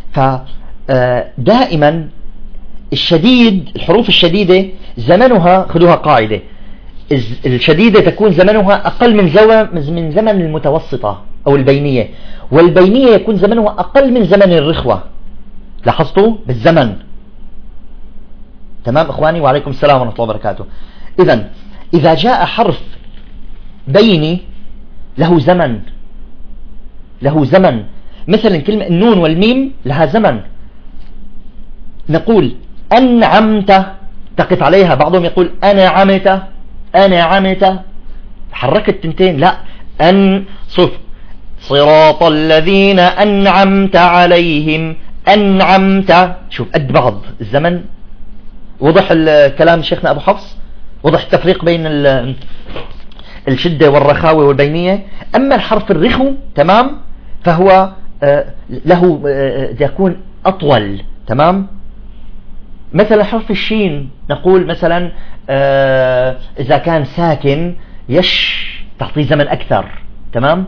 فدائما الشديد، الحروف الشديدة زمنها، خذوها قاعدة، الشديدة تكون زمنها أقل من زمن من زمن المتوسطة أو البينية، والبينية يكون زمنها أقل من زمن الرخوة. لاحظتوا بالزمن؟ تمام إخواني، وعليكم السلام ورحمة الله وبركاته. إذن إذا جاء حرف بيني له زمن، له زمن، مثلا كلمة النون والميم لها زمن. نقول أنعمت، تقف عليها. بعضهم يقول أنا عمت، أنا عمت، حركت تنتين. لا، أن صف صراط الذين أنعمت عليهم، أنعمت. شوف قد بعض الزمن. وضح الكلام شيخنا أبو حفص؟ وضح التفريق بين الشدة والرخاوة والبينية. أما الحرف الرخو تمام فهو له يكون أطول. تمام، مثلا حرف الشين نقول مثلا إذا كان ساكن يش تعطيه زمن أكثر. تمام،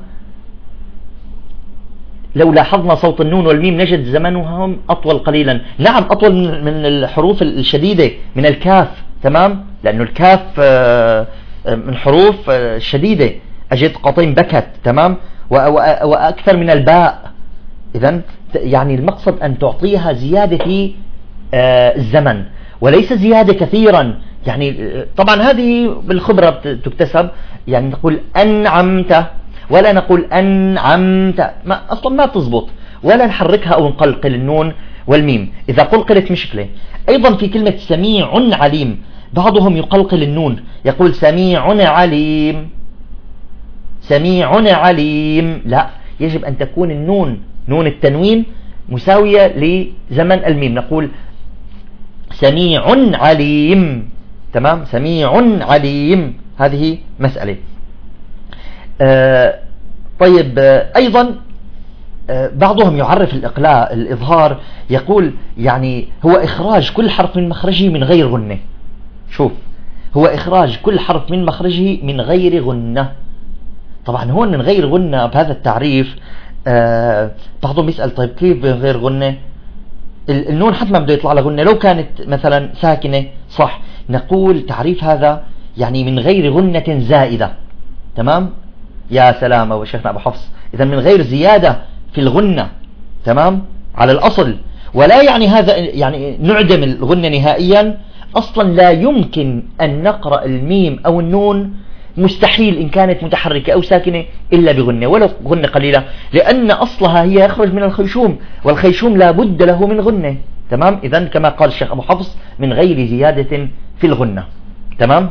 لو لاحظنا صوت النون والميم نجد زمنهم أطول قليلا. نعم، أطول من الحروف الشديدة، من الكاف. تمام، لأنه الكاف من حروف شديدة، أجد قطين بكت. تمام، وأكثر من الباء. إذن يعني المقصد أن تعطيها زيادة في الزمن وليس زيادة كثيرا. يعني طبعا هذه بالخبرة تكتسب. يعني نقول أنعمت ولا نقول أنعمت، ما أصلا ما تزبط، ولا نحركها أو نقلقل النون والميم. إذا قلقلت مشكلة. أيضا في كلمة سميع عليم بعضهم يقلقل النون، يقول سميع عليم، سميع عليم. لا، يجب أن تكون النون نون التنوين مساوية لزمن الميم. نقول سميع عليم. تمام، سميع عليم. هذه مسألة. آه طيب، آه أيضا آه بعضهم يعرف الإقلاع الإظهار، يقول يعني هو إخراج كل حرف من مخرجه من غير غنة. شوف، هو إخراج كل حرف من مخرجه من غير غنة. طبعا هون من غير غنة بهذا التعريف آه بعضهم يسأل طيب كيف من غير غنة؟ النون حتما بده يطلع لها غنة لو كانت مثلا ساكنة. صح، نقول تعريف هذا يعني من غير غنة زائدة. تمام، يا سلام أبو شيخنا أبو حفص. إذا من غير زيادة في الغنة. تمام، على الأصل. ولا يعني هذا يعني نعدم الغنة نهائيا. أصلا لا يمكن أن نقرأ الميم أو النون مستحيل إن كانت متحركة أو ساكنة إلا بغنة ولو غنة قليلة، لأن أصلها هي يخرج من الخيشوم، والخيشوم لا بد له من غنة. تمام. إذن كما قال الشيخ أبو حفص من غير زيادة في الغنة. تمام.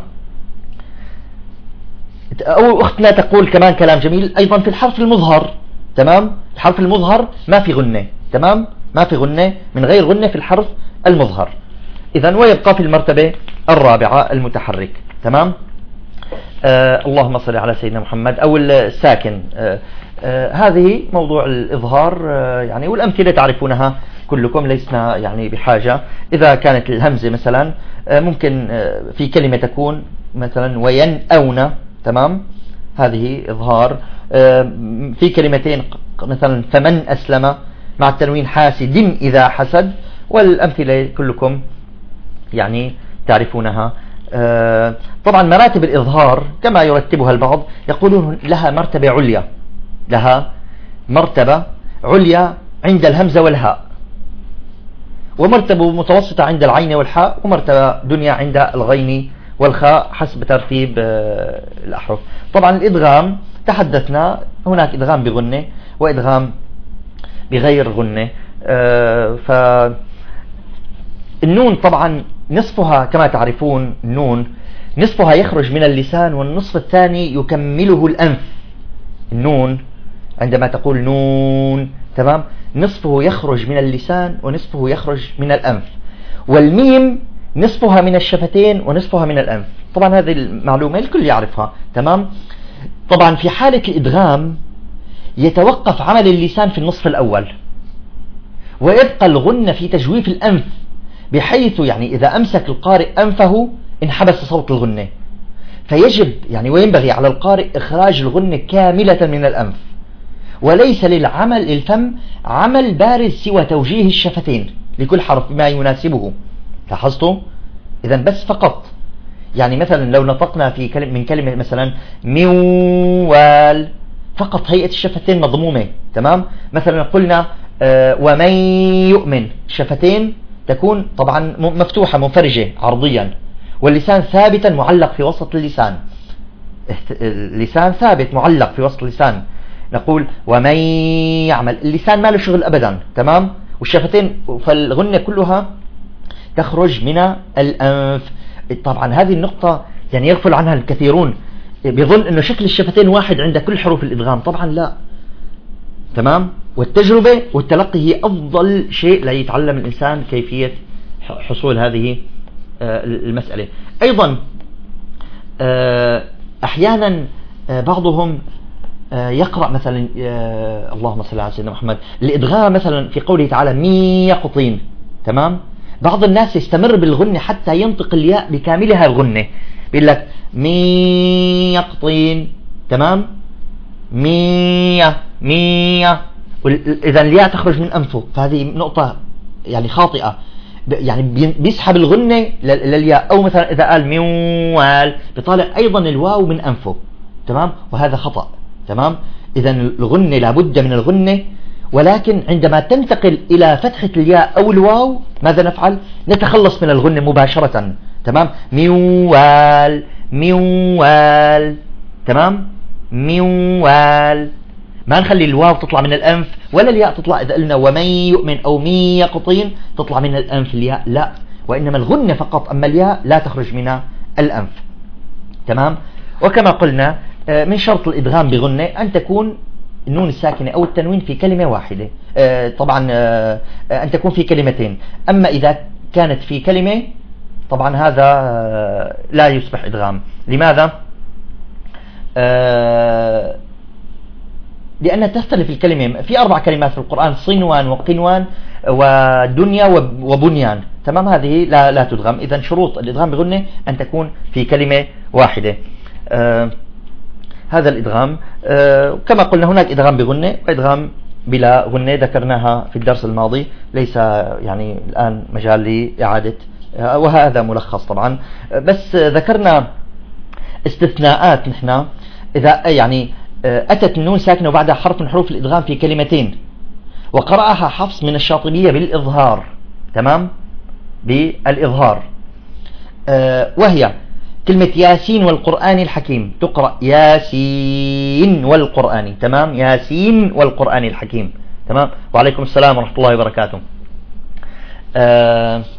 أو أختنا تقول كمان كلام جميل أيضا في الحرف المظهر. تمام. الحرف المظهر ما في غنة. تمام. ما في غنة، من غير غنة في الحرف المظهر. إذن ويبقى في المرتبة الرابعة المتحرك. تمام. آه اللهم صل على سيدنا محمد أو الساكن. آه آه هذه موضوع الإظهار آه يعني، والأمثلة تعرفونها كلكم، لسنا يعني بحاجة. إذا كانت الهمزة مثلا آه ممكن آه في كلمة تكون مثلا وينأون. تمام. هذه إظهار. آه في كلمتين مثلا فمن أسلم مع التنوين حاسد إذا حسد، والأمثلة كلكم يعني تعرفونها. آه طبعا مراتب الإظهار كما يرتبها البعض، يقولون لها مرتبة عليا، لها مرتبة عليا عند الهمزة والهاء، ومرتبة متوسطة عند العين والحاء، ومرتبة دنيا عند الغين والخاء حسب ترتيب آه الأحرف. طبعا الإدغام تحدثنا، هناك إدغام بغنة وإدغام بغير غنة. آه فالنون طبعا نصفها كما تعرفون، النون نصفها يخرج من اللسان والنصف الثاني يكمله الأنف. النون عندما تقول نون، تمام، نصفه يخرج من اللسان ونصفه يخرج من الأنف. والميم نصفها من الشفتين ونصفها من الأنف. طبعا هذه المعلومة الكل يعرفها. تمام. طبعا في حالة الإدغام يتوقف عمل اللسان في النصف الأول، ويبقى الغنة في تجويف الأنف، بحيث يعني إذا أمسك القارئ أنفه انحبس صوت الغنة، فيجب يعني وينبغي على القارئ إخراج الغنة كاملة من الأنف، وليس للعمل الفم عمل بارز سوى توجيه الشفتين لكل حرف بما يناسبه. لاحظتوا؟ إذا بس فقط يعني مثلا لو نطقنا في كلمة من كلمة مثلا موال، فقط هيئة الشفتين مضمومة. تمام. مثلا قلنا آه ومن يؤمن، الشفتين تكون طبعا مفتوحة منفرجة عرضيا، واللسان ثابتا معلق في وسط اللسان، اللسان ثابت معلق في وسط اللسان. نقول ومن يعمل، اللسان ما له شغل أبدا. تمام. والشفتين فالغنة كلها تخرج من الأنف. طبعا هذه النقطة يعني يغفل عنها الكثيرون، بيظن أنه شكل الشفتين واحد عند كل حروف الإدغام. طبعا لا. تمام. والتجربة والتلقي هي أفضل شيء ليتعلم الإنسان كيفية حصول هذه المسألة. أيضا أحيانا بعضهم يقرأ مثلا اللهم صل على سيدنا محمد الإدغام مثلا في قوله تعالى مي يقطين. تمام. بعض الناس يستمر بالغنة حتى ينطق الياء بكاملها الغنة، بيقول لك مي يقطين. تمام. مية مية، إذا الياء تخرج من أنفه، فهذه نقطة يعني خاطئة، يعني بيسحب الغنة للياء. أو مثلا إذا قال موال بيطالع أيضا الواو من أنفه. تمام. وهذا خطأ. تمام. إذا الغنة لابد من الغنة، ولكن عندما تنتقل إلى فتحة الياء أو الواو ماذا نفعل؟ نتخلص من الغنة مباشرة. تمام. موال موال. تمام. موال، ما نخلي الواو تطلع من الأنف ولا الياء تطلع. إذا قلنا ومن يؤمن أو مي يقطين تطلع من الأنف الياء، لا، وإنما الغنة فقط، أما الياء لا تخرج من الأنف. تمام. وكما قلنا من شرط الإدغام بغنة أن تكون النون الساكنة أو التنوين في كلمة واحدة. طبعا أن تكون في كلمتين. أما إذا كانت في كلمة طبعا هذا لا يصبح إدغام. لماذا؟ آه لأن تختلف الكلمة. في أربع كلمات في القرآن: صنوان وقنوان ودنيا وبنيان. تمام. هذه لا, لا تدغم. إذن شروط الإدغام بغنة أن تكون في كلمة واحدة. آه هذا الإدغام. آه كما قلنا هناك إدغام بغنة وإدغام بلا غنة، ذكرناها في الدرس الماضي، ليس يعني الآن مجال لإعادة، آه وهذا ملخص طبعا. بس ذكرنا استثناءات. نحن إذا يعني أتت النون ساكنة وبعدها حرف من حروف الإدغام في كلمتين، وقرأها حفص من الشاطبية بالإظهار. تمام. بالإظهار. وهي كلمة ياسين والقرآن الحكيم تقرأ ياسين والقرآن، تمام، ياسين والقرآن الحكيم، تمام. وعليكم السلام ورحمة الله وبركاته. آه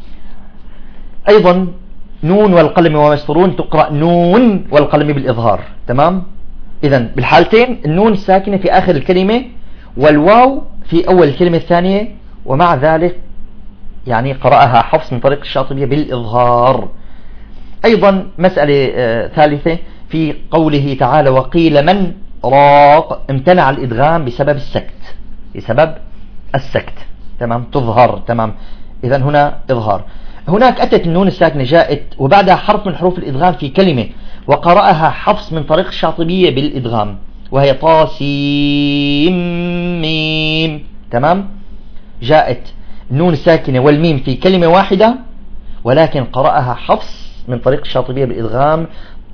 أيضا نون والقلم وما يسطرون تقرأ نون والقلم بالإظهار، تمام. إذن بالحالتين النون الساكنة في آخر الكلمة والواو في أول الكلمة الثانية، ومع ذلك يعني قرأها حفص من طريق الشاطبية بالإظهار. أيضا مسألة آه ثالثة في قوله تعالى وقيل من راق، امتنع الإدغام بسبب السكت، بسبب السكت، تمام، تظهر، تمام. إذن هنا إظهار. هناك أتت النون الساكنة جاءت وبعدها حرف من حروف الإدغام في كلمة وقرأها حفص من طريق الشاطبية بالإدغام، وهي طاسيم ميم، تمام. جاءت النون الساكنة والميم في كلمة واحدة، ولكن قرأها حفص من طريق الشاطبية بالإدغام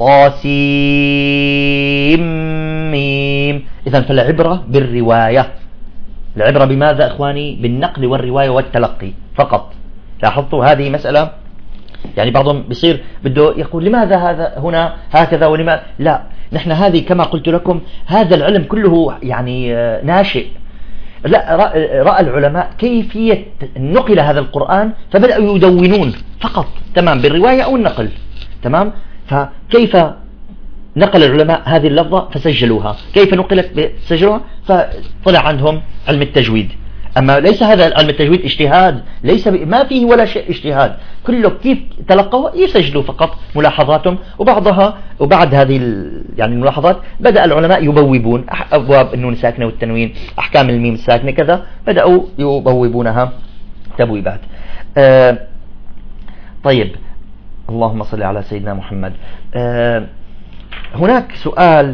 طاسيم ميم. إذن فالعبرة بالرواية. العبرة بماذا أخواني؟ بالنقل والرواية والتلقي فقط. لاحظتوا هذه مسألة، يعني بعضهم بيصير بده يقول لماذا هذا هنا هكذا ولما لا. نحن هذه كما قلت لكم هذا العلم كله يعني ناشئ. لا، رأى العلماء كيفية نقل هذا القرآن فبدأوا يدونون فقط، تمام، بالرواية أو النقل، تمام. فكيف نقل العلماء هذه اللفظة فسجلوها، كيف نقلت فسجلوها، فطلع عندهم علم التجويد. أما ليس هذا علم التجويد اجتهاد، ليس ما فيه ولا شيء اجتهاد، كله كيف تلقوا يسجلوا فقط ملاحظاتهم، وبعضها وبعد هذه يعني الملاحظات بدأ العلماء يبوبون أبواب النون الساكنة والتنوين، أحكام الميم الساكنة كذا، بدأوا يبوبونها تبويبات. آه طيب، اللهم صل على سيدنا محمد. آه هناك سؤال،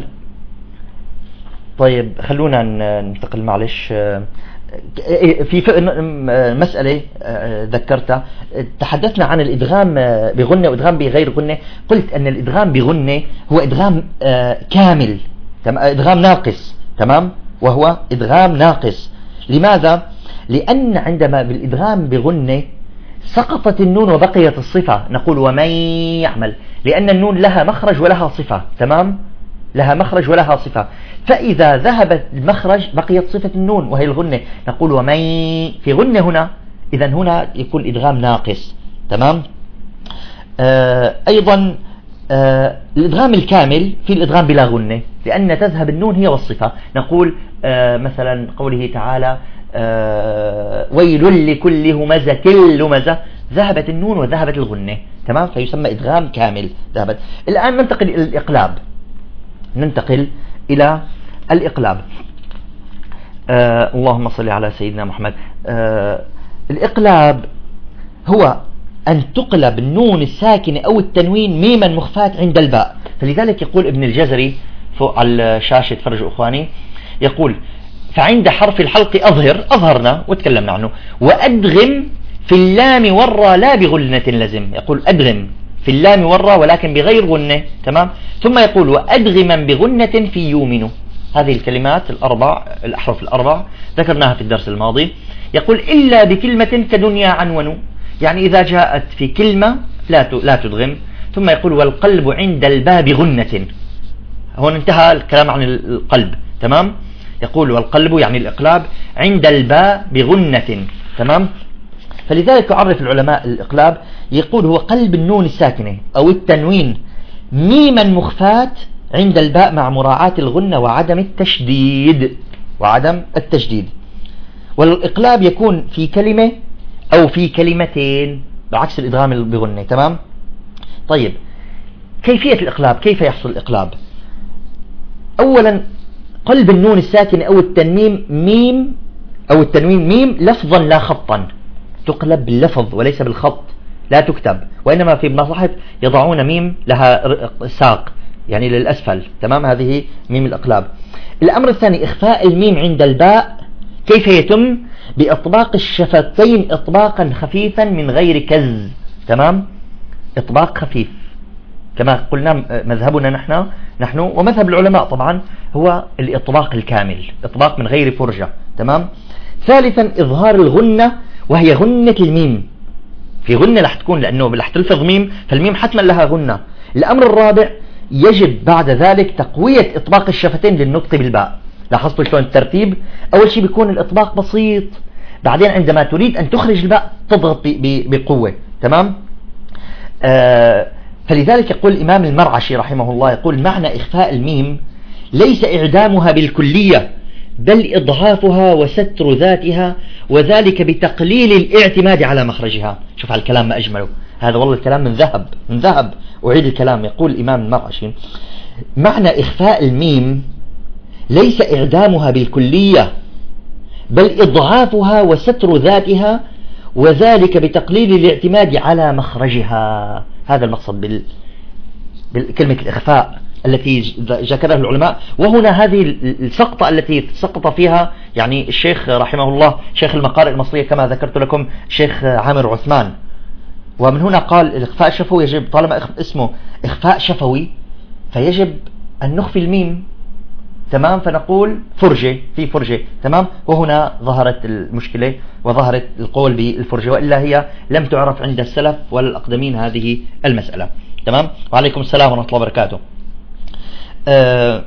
طيب خلونا ننتقل معلش. آه في مسألة ذكرتها، تحدثنا عن الإدغام بغنة وإدغام بغير غنة. قلت أن الإدغام بغنة هو إدغام كامل، إدغام ناقص، تمام، وهو إدغام ناقص. لماذا؟ لأن عندما بالإدغام بغنة سقطت النون وبقيت الصفة، نقول ومن يعمل، لأن النون لها مخرج ولها صفة، تمام، لها مخرج ولها صفة. فإذا ذهب المخرج بقيت صفة النون وهي الغنة، نقول ومن في غنة هنا، إذا هنا يكون إدغام ناقص، تمام. آه أيضا آه الإدغام الكامل في الإدغام بلا غنة، لأن تذهب النون هي والصفة. نقول آه مثلا قوله تعالى آه ويل لكل همزة لمزة، ذهبت النون وذهبت الغنة، تمام، فيسمى إدغام كامل ذهبت. الآن ننتقل إلى الإقلاب، ننتقل إلى الإقلاب. آه اللهم صل على سيدنا محمد. آه الإقلاب هو أن تقلب النون الساكنة أو التنوين ميما مخفاة عند الباء. فلذلك يقول ابن الجزري فوق على الشاشة، تفرجوا إخواني، يقول فعند حرف الحلق أظهر، أظهرنا وتكلمنا عنه، وأدغم في اللام والراء لا بغنة لزم. يقول أدغم في اللام والراء ولكن بغير غنة، تمام. ثم يقول وأدغما بغنة في يومن. هذه الكلمات الأربع، الأحرف الأربع ذكرناها في الدرس الماضي. يقول إلا بكلمة كدنيا عنون، يعني إذا جاءت في كلمة لا لا تدغم. ثم يقول والقلب عند الباء بغنة. هون انتهى الكلام عن القلب، تمام. يقول والقلب يعني الإقلاب عند الباء بغنة، تمام. فلذلك يعرف العلماء الإقلاب، يقول هو قلب النون الساكنة أو التنوين ميما مخفاة عند الباء مع مراعاة الغنة وعدم التشديد، وعدم التشديد. والإقلاب يكون في كلمة أو في كلمتين بعكس الإدغام بغنة، تمام. طيب كيفية الإقلاب، كيف يحصل الإقلاب؟ أولا قلب النون الساكنة أو التنميم ميم أو التنوين ميم لفظا لا خطا، تقلب باللفظ وليس بالخط، لا تكتب، وإنما في المصاحف يضعون ميم لها ساق يعني للأسفل، تمام. هذه ميم الأقلاب. الأمر الثاني إخفاء الميم عند الباء. كيف يتم؟ بإطباق الشفتين إطباقا خفيفا من غير كز، تمام، إطباق خفيف كما قلنا. مذهبنا نحن نحن ومذهب العلماء طبعا هو الإطباق الكامل، إطباق من غير فرجة، تمام. ثالثا إظهار الغنة وهي غنة الميم. في غنة رح تكون لأنه رح تلفظ ميم، فالميم حتما لها غنة. الأمر الرابع يجب بعد ذلك تقوية إطباق الشفتين للنطق بالباء. لاحظتوا شلون الترتيب؟ أول شيء بيكون الإطباق بسيط، بعدين عندما تريد أن تخرج الباء تضغط بقوة. تمام؟ آه فلذلك يقول الإمام المرعشي رحمه الله، يقول معنى إخفاء الميم ليس إعدامها بالكلية بل إضعافها وستر ذاتها، وذلك بتقليل الاعتماد على مخرجها. شوف على الكلام ما أجمله، هذا والله الكلام من ذهب من ذهب. أعيد الكلام، يقول الإمام المرعشي معنى إخفاء الميم ليس إعدامها بالكلية بل إضعافها وستر ذاتها، وذلك بتقليل الاعتماد على مخرجها. هذا المقصد بال... بالكلمة الإخفاء التي ذكرها العلماء. وهنا هذه السقطة التي سقط فيها يعني الشيخ رحمه الله شيخ المقارئ المصرية كما ذكرت لكم شيخ عامر عثمان. ومن هنا قال الإخفاء الشفوي يجب، طالما اسمه إخفاء شفوي فيجب أن نخفي الميم. تمام؟ فنقول فرجة في فرجة. تمام؟ وهنا ظهرت المشكلة وظهرت القول بالفرجة، وإلا هي لم تعرف عند السلف ولا الأقدمين هذه المسألة. تمام؟ وعليكم السلام ورحمة الله وبركاته. آه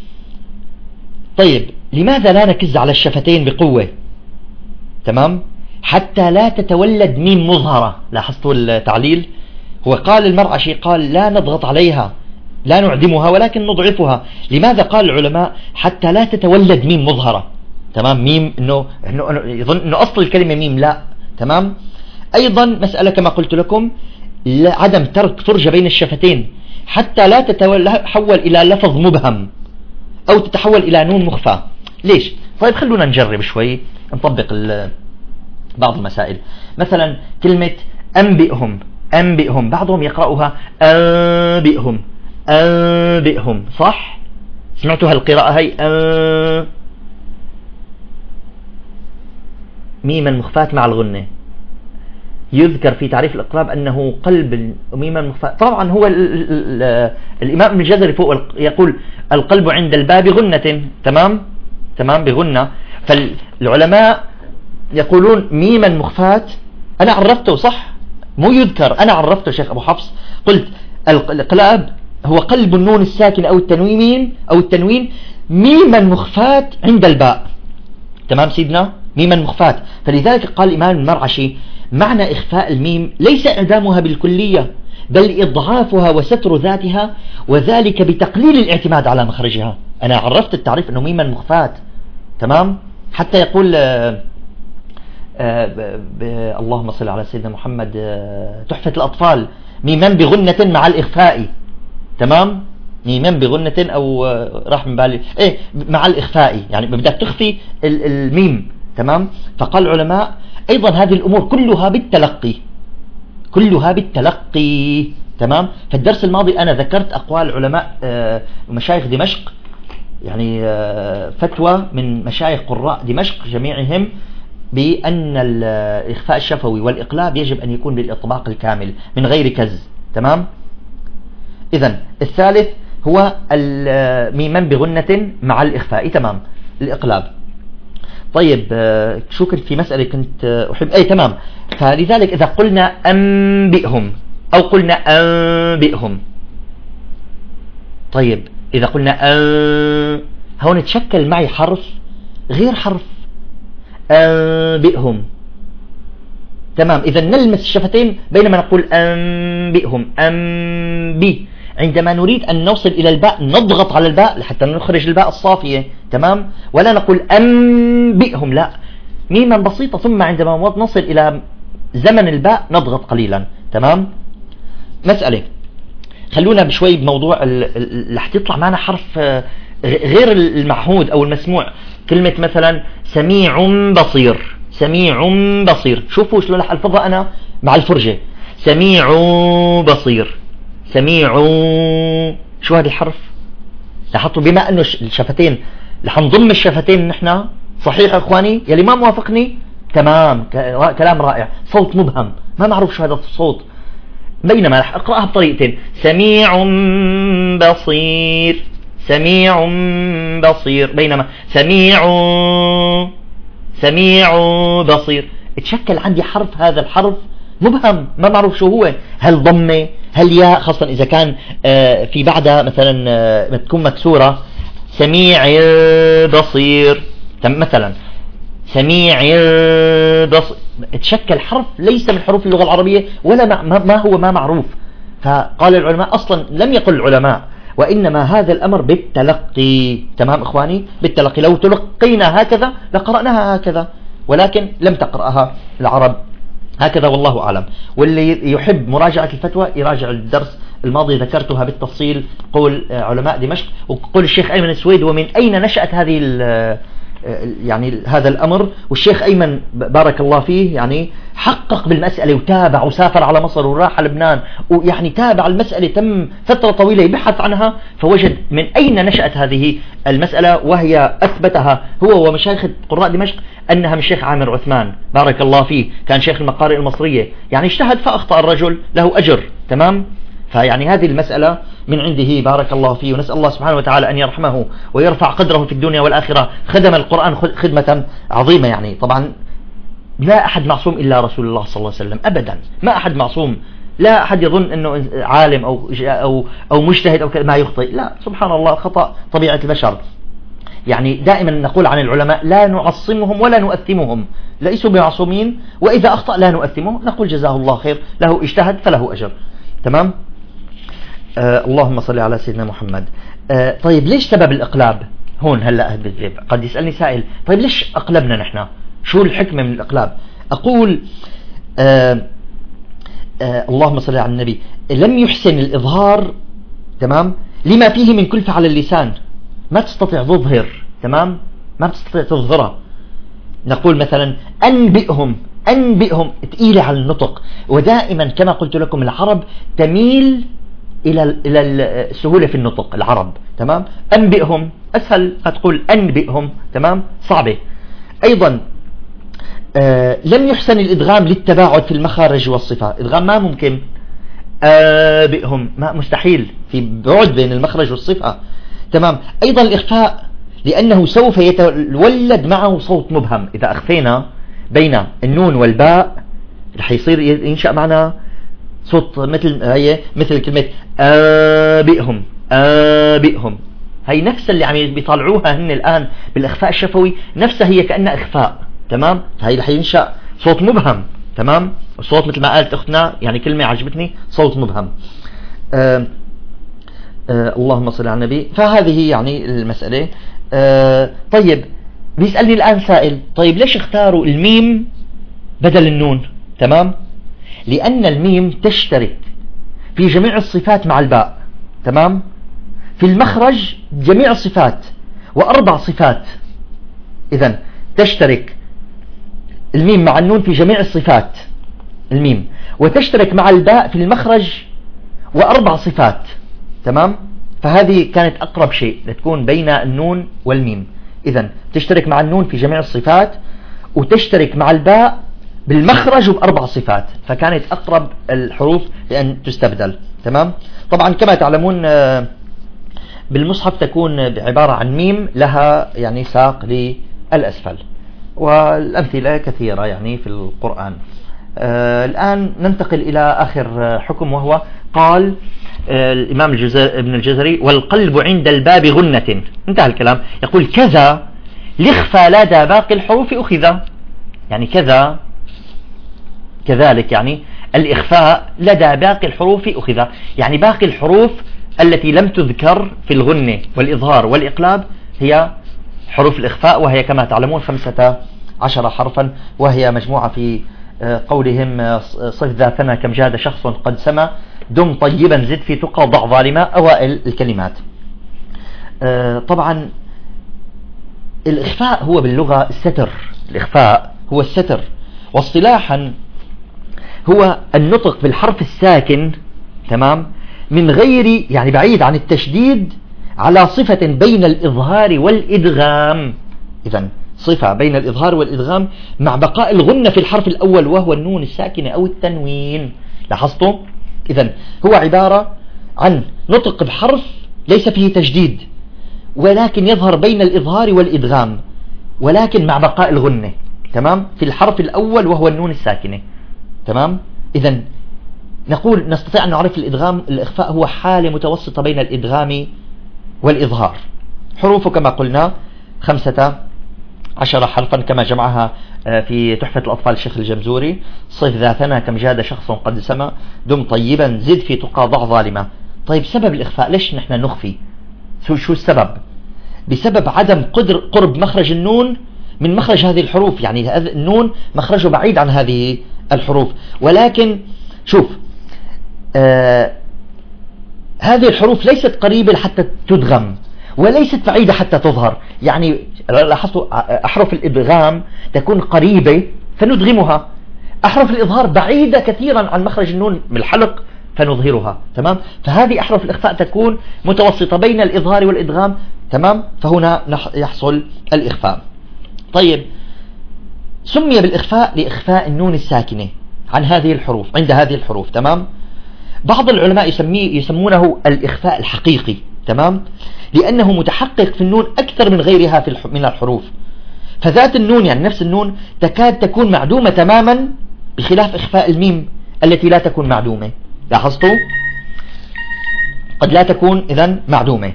طيب لماذا لا نكز على الشفتين بقوة؟ تمام؟ حتى لا تتولد ميم مظهرة. لاحظتوا التعليل؟ هو قال المرعشي قال لا نضغط عليها لا نعدمها ولكن نضعفها. لماذا قال العلماء حتى لا تتولد ميم مظهرة؟ تمام؟ ميم انه انه يظن انه اصل الكلمة ميم، لا. تمام؟ ايضا مسألة كما قلت لكم عدم ترك فرجة بين الشفتين حتى لا تتحول الى لفظ مبهم او تتحول الى نون مخفى. ليش؟ طيب خلونا نجرب شوي نطبق بعض المسائل. مثلا كلمة أنبئهم، أنبئهم بعضهم يقرأها أنبئهم أنبئهم، صح؟ سمعتوا هالقراءة هي أن ميما مخفاة مع الغنة. يذكر في تعريف الإقلاب أنه قلب ميما مخفاة. طبعا هو ال ال ال الإمام ابن الجزري فوق يقول القلب عند الباب غنة. تمام؟ تمام بغنة. فالعلماء يقولون ميما مخفاة. أنا عرفته صح؟ مو يذكر، أنا عرفته شيخ أبو حفص. قلت الإقلاب هو قلب النون الساكن أو التنوين أو التنوين ميما مخفاة عند الباء. تمام سيدنا؟ ميما مخفاة. فلذلك قال الإمام المرعشي معنى إخفاء الميم ليس إعدامها بالكلية بل إضعافها وستر ذاتها، وذلك بتقليل الاعتماد على مخرجها. أنا عرفت التعريف أنه ميما مخفاة. تمام؟ حتى يقول آه آه ب ب اللهم صل على سيدنا محمد آه تحفة الأطفال ميما بغنة مع الإخفاء. تمام؟ ميما بغنة أو آه راح من بالي إيه مع الإخفاء، يعني بدك تخفي الميم. تمام؟ فقال العلماء أيضا هذه الأمور كلها بالتلقي، كلها بالتلقي. تمام؟ فالدرس الماضي أنا ذكرت أقوال علماء آه مشايخ دمشق، يعني آه فتوى من مشايخ قراء دمشق جميعهم بأن الإخفاء الشفوي والإقلاب يجب أن يكون بالإطباق الكامل من غير كز. تمام؟ إذن الثالث هو ميما بغنة مع الإخفاء. تمام؟ الإقلاب. طيب شو كنت في مسألة كنت أحب أي تمام. فلذلك إذا قلنا أنبئهم أو قلنا أنبئهم، طيب إذا قلنا أن هون تشكل معي حرف غير حرف أنبئهم. تمام؟ إذا نلمس الشفتين بينما نقول أنبئهم أنبي. عندما نريد أن نوصل إلى الباء نضغط على الباء حتى نخرج الباء الصافية. تمام؟ ولا نقول أنبئهم، لا، ميما بسيطة ثم عندما نصل إلى زمن الباء نضغط قليلا. تمام؟ مسألة خلونا بشوي بموضوع اللي حتطلع معنا حرف غير المعهود أو المسموع. كلمة مثلا سميع بصير، سميع بصير. شوفوا شلون رح ألفظها أنا مع الفرجة. سميع بصير، سميع. شو هذا الحرف؟ لاحظتوا بما أنه الشفتين رح نضم الشفتين نحن. صحيح إخواني؟ يلي ما موافقني تمام، كلام رائع. صوت مبهم ما معروف شو هذا الصوت، بينما رح أقرأها بطريقتين. سميع بصير، سميع بصير، بينما سميع سميع بصير. اتشكل عندي حرف، هذا الحرف مبهم ما معروف شو هو، هل ضمة هل يا خاصة إذا كان في بعدها مثلا تكون مكسورة، سميع بصير مثلا، سميع بصير، تشكل حرف ليس من حروف اللغة العربية ولا ما هو ما معروف. فقال العلماء أصلا لم يقل العلماء وإنما هذا الأمر بالتلقي. تمام إخواني؟ بالتلقي. لو تلقينا هكذا لقرأناها هكذا، ولكن لم تقرأها العرب هكذا والله أعلم. واللي يحب مراجعة الفتوى يراجع الدرس الماضي، ذكرتها بالتفصيل، قول علماء دمشق وقول الشيخ أيمن السويد ومن أين نشأت هذه يعني هذا الأمر. والشيخ أيمن بارك الله فيه يعني حقق بالمسألة وتابع وسافر على مصر وراح لبنان، ويعني تابع المسألة، تم فترة طويلة يبحث عنها، فوجد من أين نشأت هذه المسألة، وهي أثبتها هو ومشايخ قراء دمشق أنها من الشيخ عامر عثمان بارك الله فيه، كان شيخ المقارئ المصرية، يعني اجتهد فأخطأ الرجل له أجر. تمام. فيعني هذه المسألة من عنده بارك الله فيه، ونسأل الله سبحانه وتعالى أن يرحمه ويرفع قدره في الدنيا والآخرة. خدم القرآن خدمة عظيمة. يعني طبعا لا أحد معصوم إلا رسول الله صلى الله عليه وسلم أبدا، ما أحد معصوم. لا أحد يظن أنه عالم أو أو أو مجتهد أو ما يخطئ، لا، سبحان الله، الخطأ طبيعة البشر. يعني دائما نقول عن العلماء لا نعصمهم ولا نؤثمهم، ليسوا بمعصومين، وإذا أخطأ لا نؤثمه، نقول جزاه الله خير، له اجتهد فله أجر. تمام. آه اللهم صل على سيدنا محمد. آه طيب ليش سبب الإقلاب هون؟ هلأ قد يسألني سائل، طيب ليش أقلبنا نحن؟ شو الحكمة من الإقلاب؟ أقول آه آه اللهم صل على النبي، لم يحسن الإظهار، تمام، لما فيه من كلفة على اللسان، ما تستطيع تظهر، تمام، ما تستطيع تظهرها. نقول مثلا أنبئهم، أنبئهم ثقيلة على النطق، ودائما كما قلت لكم العرب تميل إلى إلى السهولة في النطق، العرب. تمام. أنبئهم أسهل ما تقول أنبئهم، تمام، صعبة. أيضا آه لم يحسن الإدغام للتباعد في المخارج والصفة، إدغام ما ممكن. أنبئهم ما مستحيل، في بعد بين المخرج والصفة. تمام. أيضا الإخفاء لأنه سوف يتولد معه صوت مبهم، إذا أخفينا بين النون والباء رح يصير ينشأ معنا صوت مثل هي مثل كلمة آبئهم، آبئهم، هي نفس اللي عم بيطالعوها هن الآن بالإخفاء الشفوي، نفسها هي كأنها إخفاء. تمام. هي رح ينشأ صوت مبهم. تمام. الصوت مثل ما قالت أختنا، يعني كلمة عجبتني، صوت مبهم. آه آه اللهم صل على النبي. فهذه يعني المسألة. آه طيب بيسألني الآن سائل، طيب ليش اختاروا الميم بدل النون؟ تمام. لأن الميم تشترك في جميع الصفات مع الباء. تمام. في المخرج جميع الصفات وأربع صفات، إذن تشترك الميم مع النون في جميع الصفات، الميم، وتشترك مع الباء في المخرج وأربع صفات. تمام. فهذه كانت أقرب شيء لتكون بين النون والميم. إذن تشترك مع النون في جميع الصفات وتشترك مع الباء بالمخرج وبأربع صفات، فكانت أقرب الحروف لأن تستبدل. تمام. طبعا كما تعلمون بالمصحف تكون عبارة عن ميم لها يعني ساق للأسفل، والأمثلة كثيرة يعني في القرآن. آه الآن ننتقل إلى آخر حكم، وهو قال آه الإمام الجزر ابن الجزري: والقلب عند الباب غنة. انتهى الكلام. يقول كذا لخفى لدى باقي الحروف أخذ، يعني كذا كذلك يعني الإخفاء لدى باقي الحروف أخذ، يعني باقي الحروف التي لم تذكر في الغنة والإظهار والإقلاب هي حروف الإخفاء، وهي كما تعلمون خمسة عشر حرفا، وهي مجموعة في قولهم: صف ذا ثنى كم جاد شخص قد سما، دم طيبا زد في تقى ضع ظالما، أوائل الكلمات. طبعا الإخفاء هو باللغة الستر، الإخفاء هو الستر، واصطلاحا هو النطق بالحرف الساكن، تمام، من غير يعني بعيد عن التشديد، على صفة بين الإظهار والإدغام. إذن صفة بين الإظهار والإدغام مع بقاء الغنة في الحرف الأول وهو النون الساكنة أو التنوين. لاحظتوا؟ إذن هو عبارة عن نطق بحرف ليس فيه تشديد، ولكن يظهر بين الإظهار والإدغام، ولكن مع بقاء الغنة، تمام، في الحرف الأول وهو النون الساكنة. تمام. إذن نقول نستطيع أن نعرف الإدغام الإخفاء هو حالة متوسطة بين الإدغام والإظهار. حروفه كما قلنا خمسة عشر حرفا كما جمعها في تحفة الأطفال الشيخ الجمزوري. صف ذا ثنى كم جاد شخص قد سما، دم طيبا زد في تقى ضع ظالمة. طيب سبب الإخفاء ليش نحن نخفي؟ شو السبب؟ بسبب عدم قدر قرب مخرج النون من مخرج هذه الحروف، يعني النون مخرجه بعيد عن هذه الحروف. ولكن شوف آه هذه الحروف ليست قريبة حتى تدغم وليست بعيدة حتى تظهر. يعني لاحظتوا أحرف الإدغام تكون قريبة فندغمها، أحرف الإظهار بعيدة كثيرا عن مخرج النون من الحلق فنظهرها. تمام. فهذه أحرف الإخفاء تكون متوسطة بين الإظهار والإدغام. تمام. فهنا يحصل الإخفاء. طيب سمي بالإخفاء لإخفاء النون الساكنة عن هذه الحروف عند هذه الحروف. تمام. بعض العلماء يسميه يسمونه الإخفاء الحقيقي. تمام. لأنه متحقق في النون أكثر من غيرها في من الحروف. فذات النون يعني نفس النون تكاد تكون معدومة تماما بخلاف إخفاء الميم التي لا تكون معدومة. لاحظتوا؟ قد لا تكون إذن معدومة.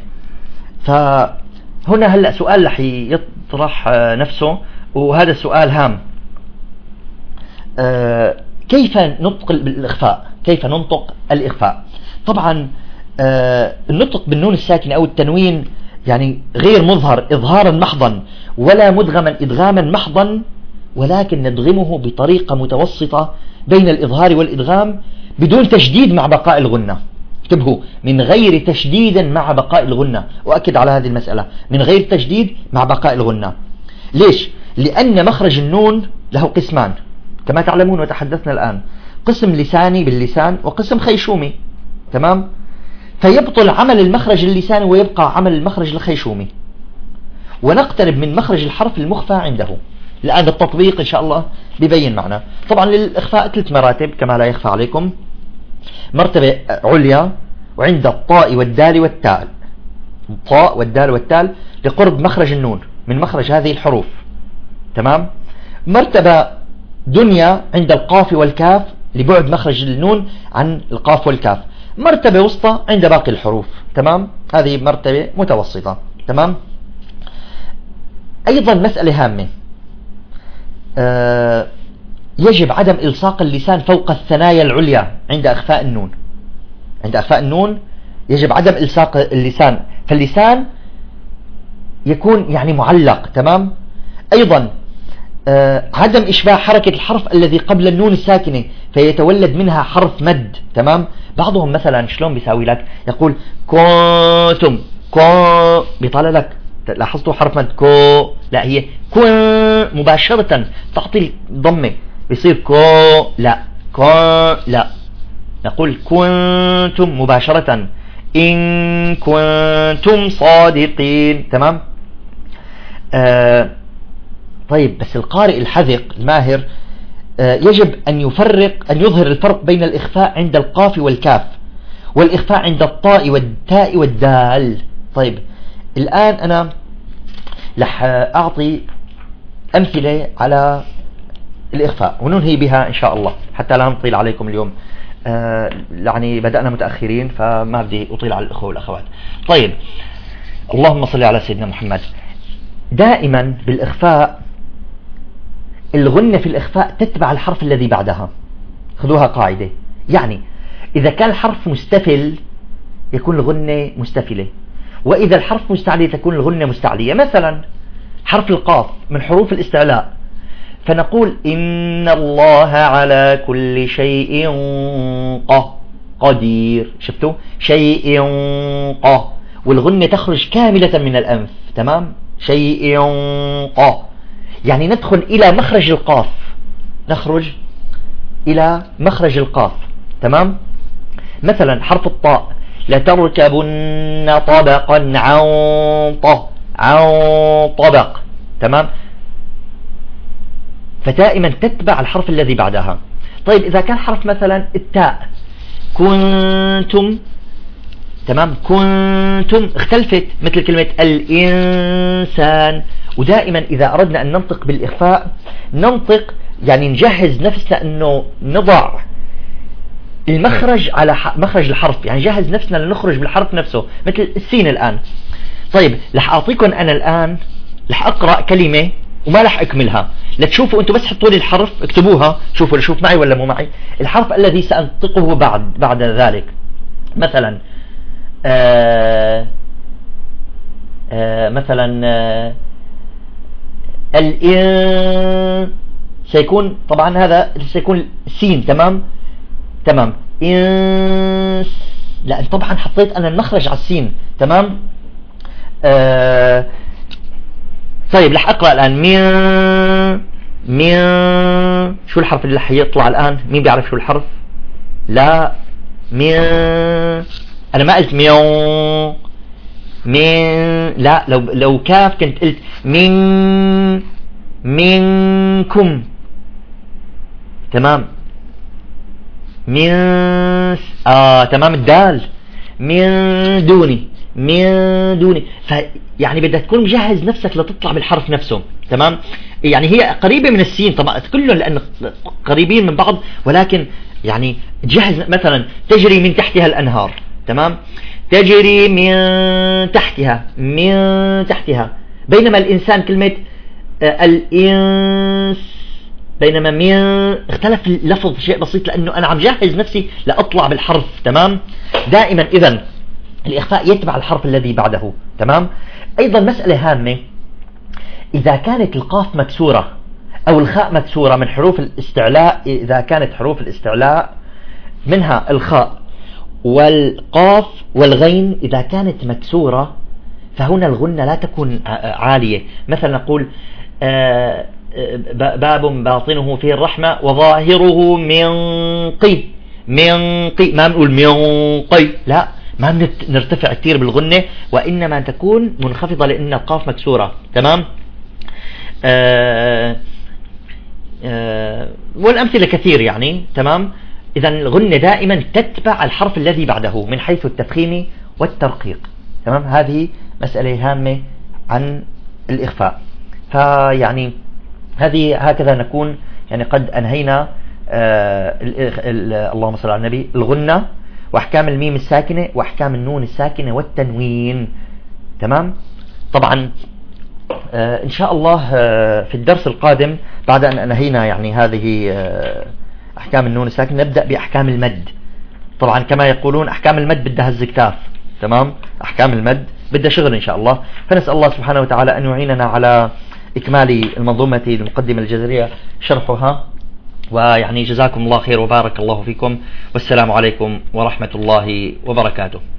فهنا هلأ سؤال رح يطرح نفسه، وهذا السؤال هام. أه كيف ننطق بالإخفاء؟ كيف ننطق الإخفاء؟ طبعا أه النطق بالنون الساكنة أو التنوين يعني غير مظهر إظهارا محضا ولا مدغما إدغاما محضا، ولكن ندغمه بطريقة متوسطة بين الإظهار والإدغام بدون تشديد مع بقاء الغنة. انتبهوا، من غير تشديد مع بقاء الغنة، وأكد على هذه المسألة، من غير تشديد مع بقاء الغنة. ليش؟ لأن مخرج النون له قسمان كما تعلمون وتحدثنا الآن، قسم لساني باللسان وقسم خيشومي. تمام. فيبطل عمل المخرج اللساني ويبقى عمل المخرج الخيشومي، ونقترب من مخرج الحرف المخفى عنده. الآن التطبيق إن شاء الله بيبين معنا. طبعا للإخفاء ثلاث مراتب كما لا يخفى عليكم. مرتبة عليا وعند الطاء والدال والتاء، الطاء والدال والتاء لقرب مخرج النون من مخرج هذه الحروف. تمام. مرتبة دنيا عند القاف والكاف لبعد مخرج النون عن القاف والكاف. مرتبة وسطى عند باقي الحروف. تمام. هذه مرتبة متوسطة. تمام. أيضا مسألة هامة، آه يجب عدم إلصاق اللسان فوق الثنايا العليا عند أخفاء النون. عند أخفاء النون يجب عدم إلصاق اللسان، فاللسان يكون يعني معلق. تمام. أيضا آه عدم إشباع حركة الحرف الذي قبل النون الساكنة فيتولد منها حرف مد. تمام. بعضهم مثلا شلون بيساوي لك؟ يقول كنتم كو، بيطلع لك لاحظتوا حرف مد كو، لا هي كو مباشرة تعطي ضمة بيصير كو، لا كو لا، نقول كنتم مباشرة إن كنتم صادقين. تمام. آه طيب بس القارئ الحذق الماهر آه يجب أن يفرق أن يظهر الفرق بين الإخفاء عند القاف والكاف والإخفاء عند الطاء والتاء والدال. طيب الآن أنا رح أعطي أمثلة على الإخفاء وننهي بها إن شاء الله حتى لا نطيل عليكم اليوم. آه يعني بدأنا متأخرين فما بدي أطيل على الأخوة والأخوات. طيب اللهم صل على سيدنا محمد. دائما بالإخفاء الغنة في الإخفاء تتبع الحرف الذي بعدها. خذوها قاعدة، يعني إذا كان الحرف مستفل يكون الغنة مستفلة، وإذا الحرف مستعلي تكون الغنة مستعلية. مثلا حرف القاف من حروف الاستعلاء، فنقول إن الله على كل شيء قدير. شفتوا؟ شيء ق، والغنة تخرج كاملة من الأنف. تمام. شيء ق، يعني ندخل إلى مخرج القاف، نخرج إلى مخرج القاف. تمام. مثلا حرف الطاء لتركبن طبقا عن طه عن طبق. تمام. فدائما تتبع الحرف الذي بعدها. طيب إذا كان حرف مثلا التاء كنتم، تمام، كنتم اختلفت مثل كلمة الإنسان. ودائما إذا أردنا أن ننطق بالإخفاء ننطق يعني نجهز نفسنا أنه نضع المخرج على مخرج الحرف، يعني جهز نفسنا لنخرج بالحرف نفسه، مثل السين الآن. طيب رح أعطيكم أنا الآن، رح أقرأ كلمة وما رح أكملها لتشوفوا أنتم، بس حطوا لي الحرف اكتبوها، شوفوا شوف معي ولا مو معي الحرف الذي سأنطقه بعد بعد ذلك. مثلا آه آه مثلا آه الإن سيكون، طبعا هذا سيكون سين، تمام تمام. إن لا طبعا حطيت أنا المخرج على السين، تمام. آه طيب رح أقرأ الآن. مين مين شو الحرف اللي رح يطلع الآن؟ مين بيعرف شو الحرف؟ لا مين، أنا ما قلت ميو مين، لا لو لو كاف كنت قلت من منكم، تمام. من آه تمام. الدال من دوني من دوني، فيعني بدك تكون مجهز نفسك لتطلع بالحرف نفسه، تمام. يعني هي قريبة من السين طبعا كلهم لأن قريبين من بعض، ولكن يعني تجهز. مثلا تجري من تحتها الأنهار، تمام، تجري من تحتها من تحتها. بينما الإنسان كلمة آه الإنس، بينما من اختلف اللفظ شيء بسيط لأنه أنا عم جهز نفسي لأطلع بالحرف، تمام. دائما إذن الإخفاء يتبع الحرف الذي بعده، تمام. أيضا مسألة هامة، إذا كانت القاف مكسورة أو الخاء مكسورة من حروف الاستعلاء، إذا كانت حروف الاستعلاء منها الخاء والقاف والغين إذا كانت مكسورة، فهنا الغنة لا تكون عالية. مثلا نقول آه باب باطنه فيه الرحمة وظاهره من قي من قي، ما بنقول من قي، لا ما نرتفع كثير بالغنة، وإنما تكون منخفضة لأن القاف مكسورة، تمام. آه آه والأمثلة كثير يعني، تمام. إذا الغنة دائما تتبع الحرف الذي بعده من حيث التفخيم والترقيق، تمام. هذه مسألة هامة عن الإخفاء. فيعني هذه هكذا نكون يعني قد أنهينا آه اللهم صل على النبي الغنة وأحكام الميم الساكنة وأحكام النون الساكنة والتنوين، تمام. طبعا آه إن شاء الله آه في الدرس القادم بعد أن أنهينا يعني هذه آه أحكام النون الساكنة نبدأ بأحكام المد. طبعا كما يقولون أحكام المد بدها هز كتاف، تمام. أحكام المد بدها شغل إن شاء الله. فنسأل الله سبحانه وتعالى أن يعيننا على إكمال المنظومة المقدمة الجزرية شرحها، ويعني جزاكم الله خير وبارك الله فيكم، والسلام عليكم ورحمة الله وبركاته.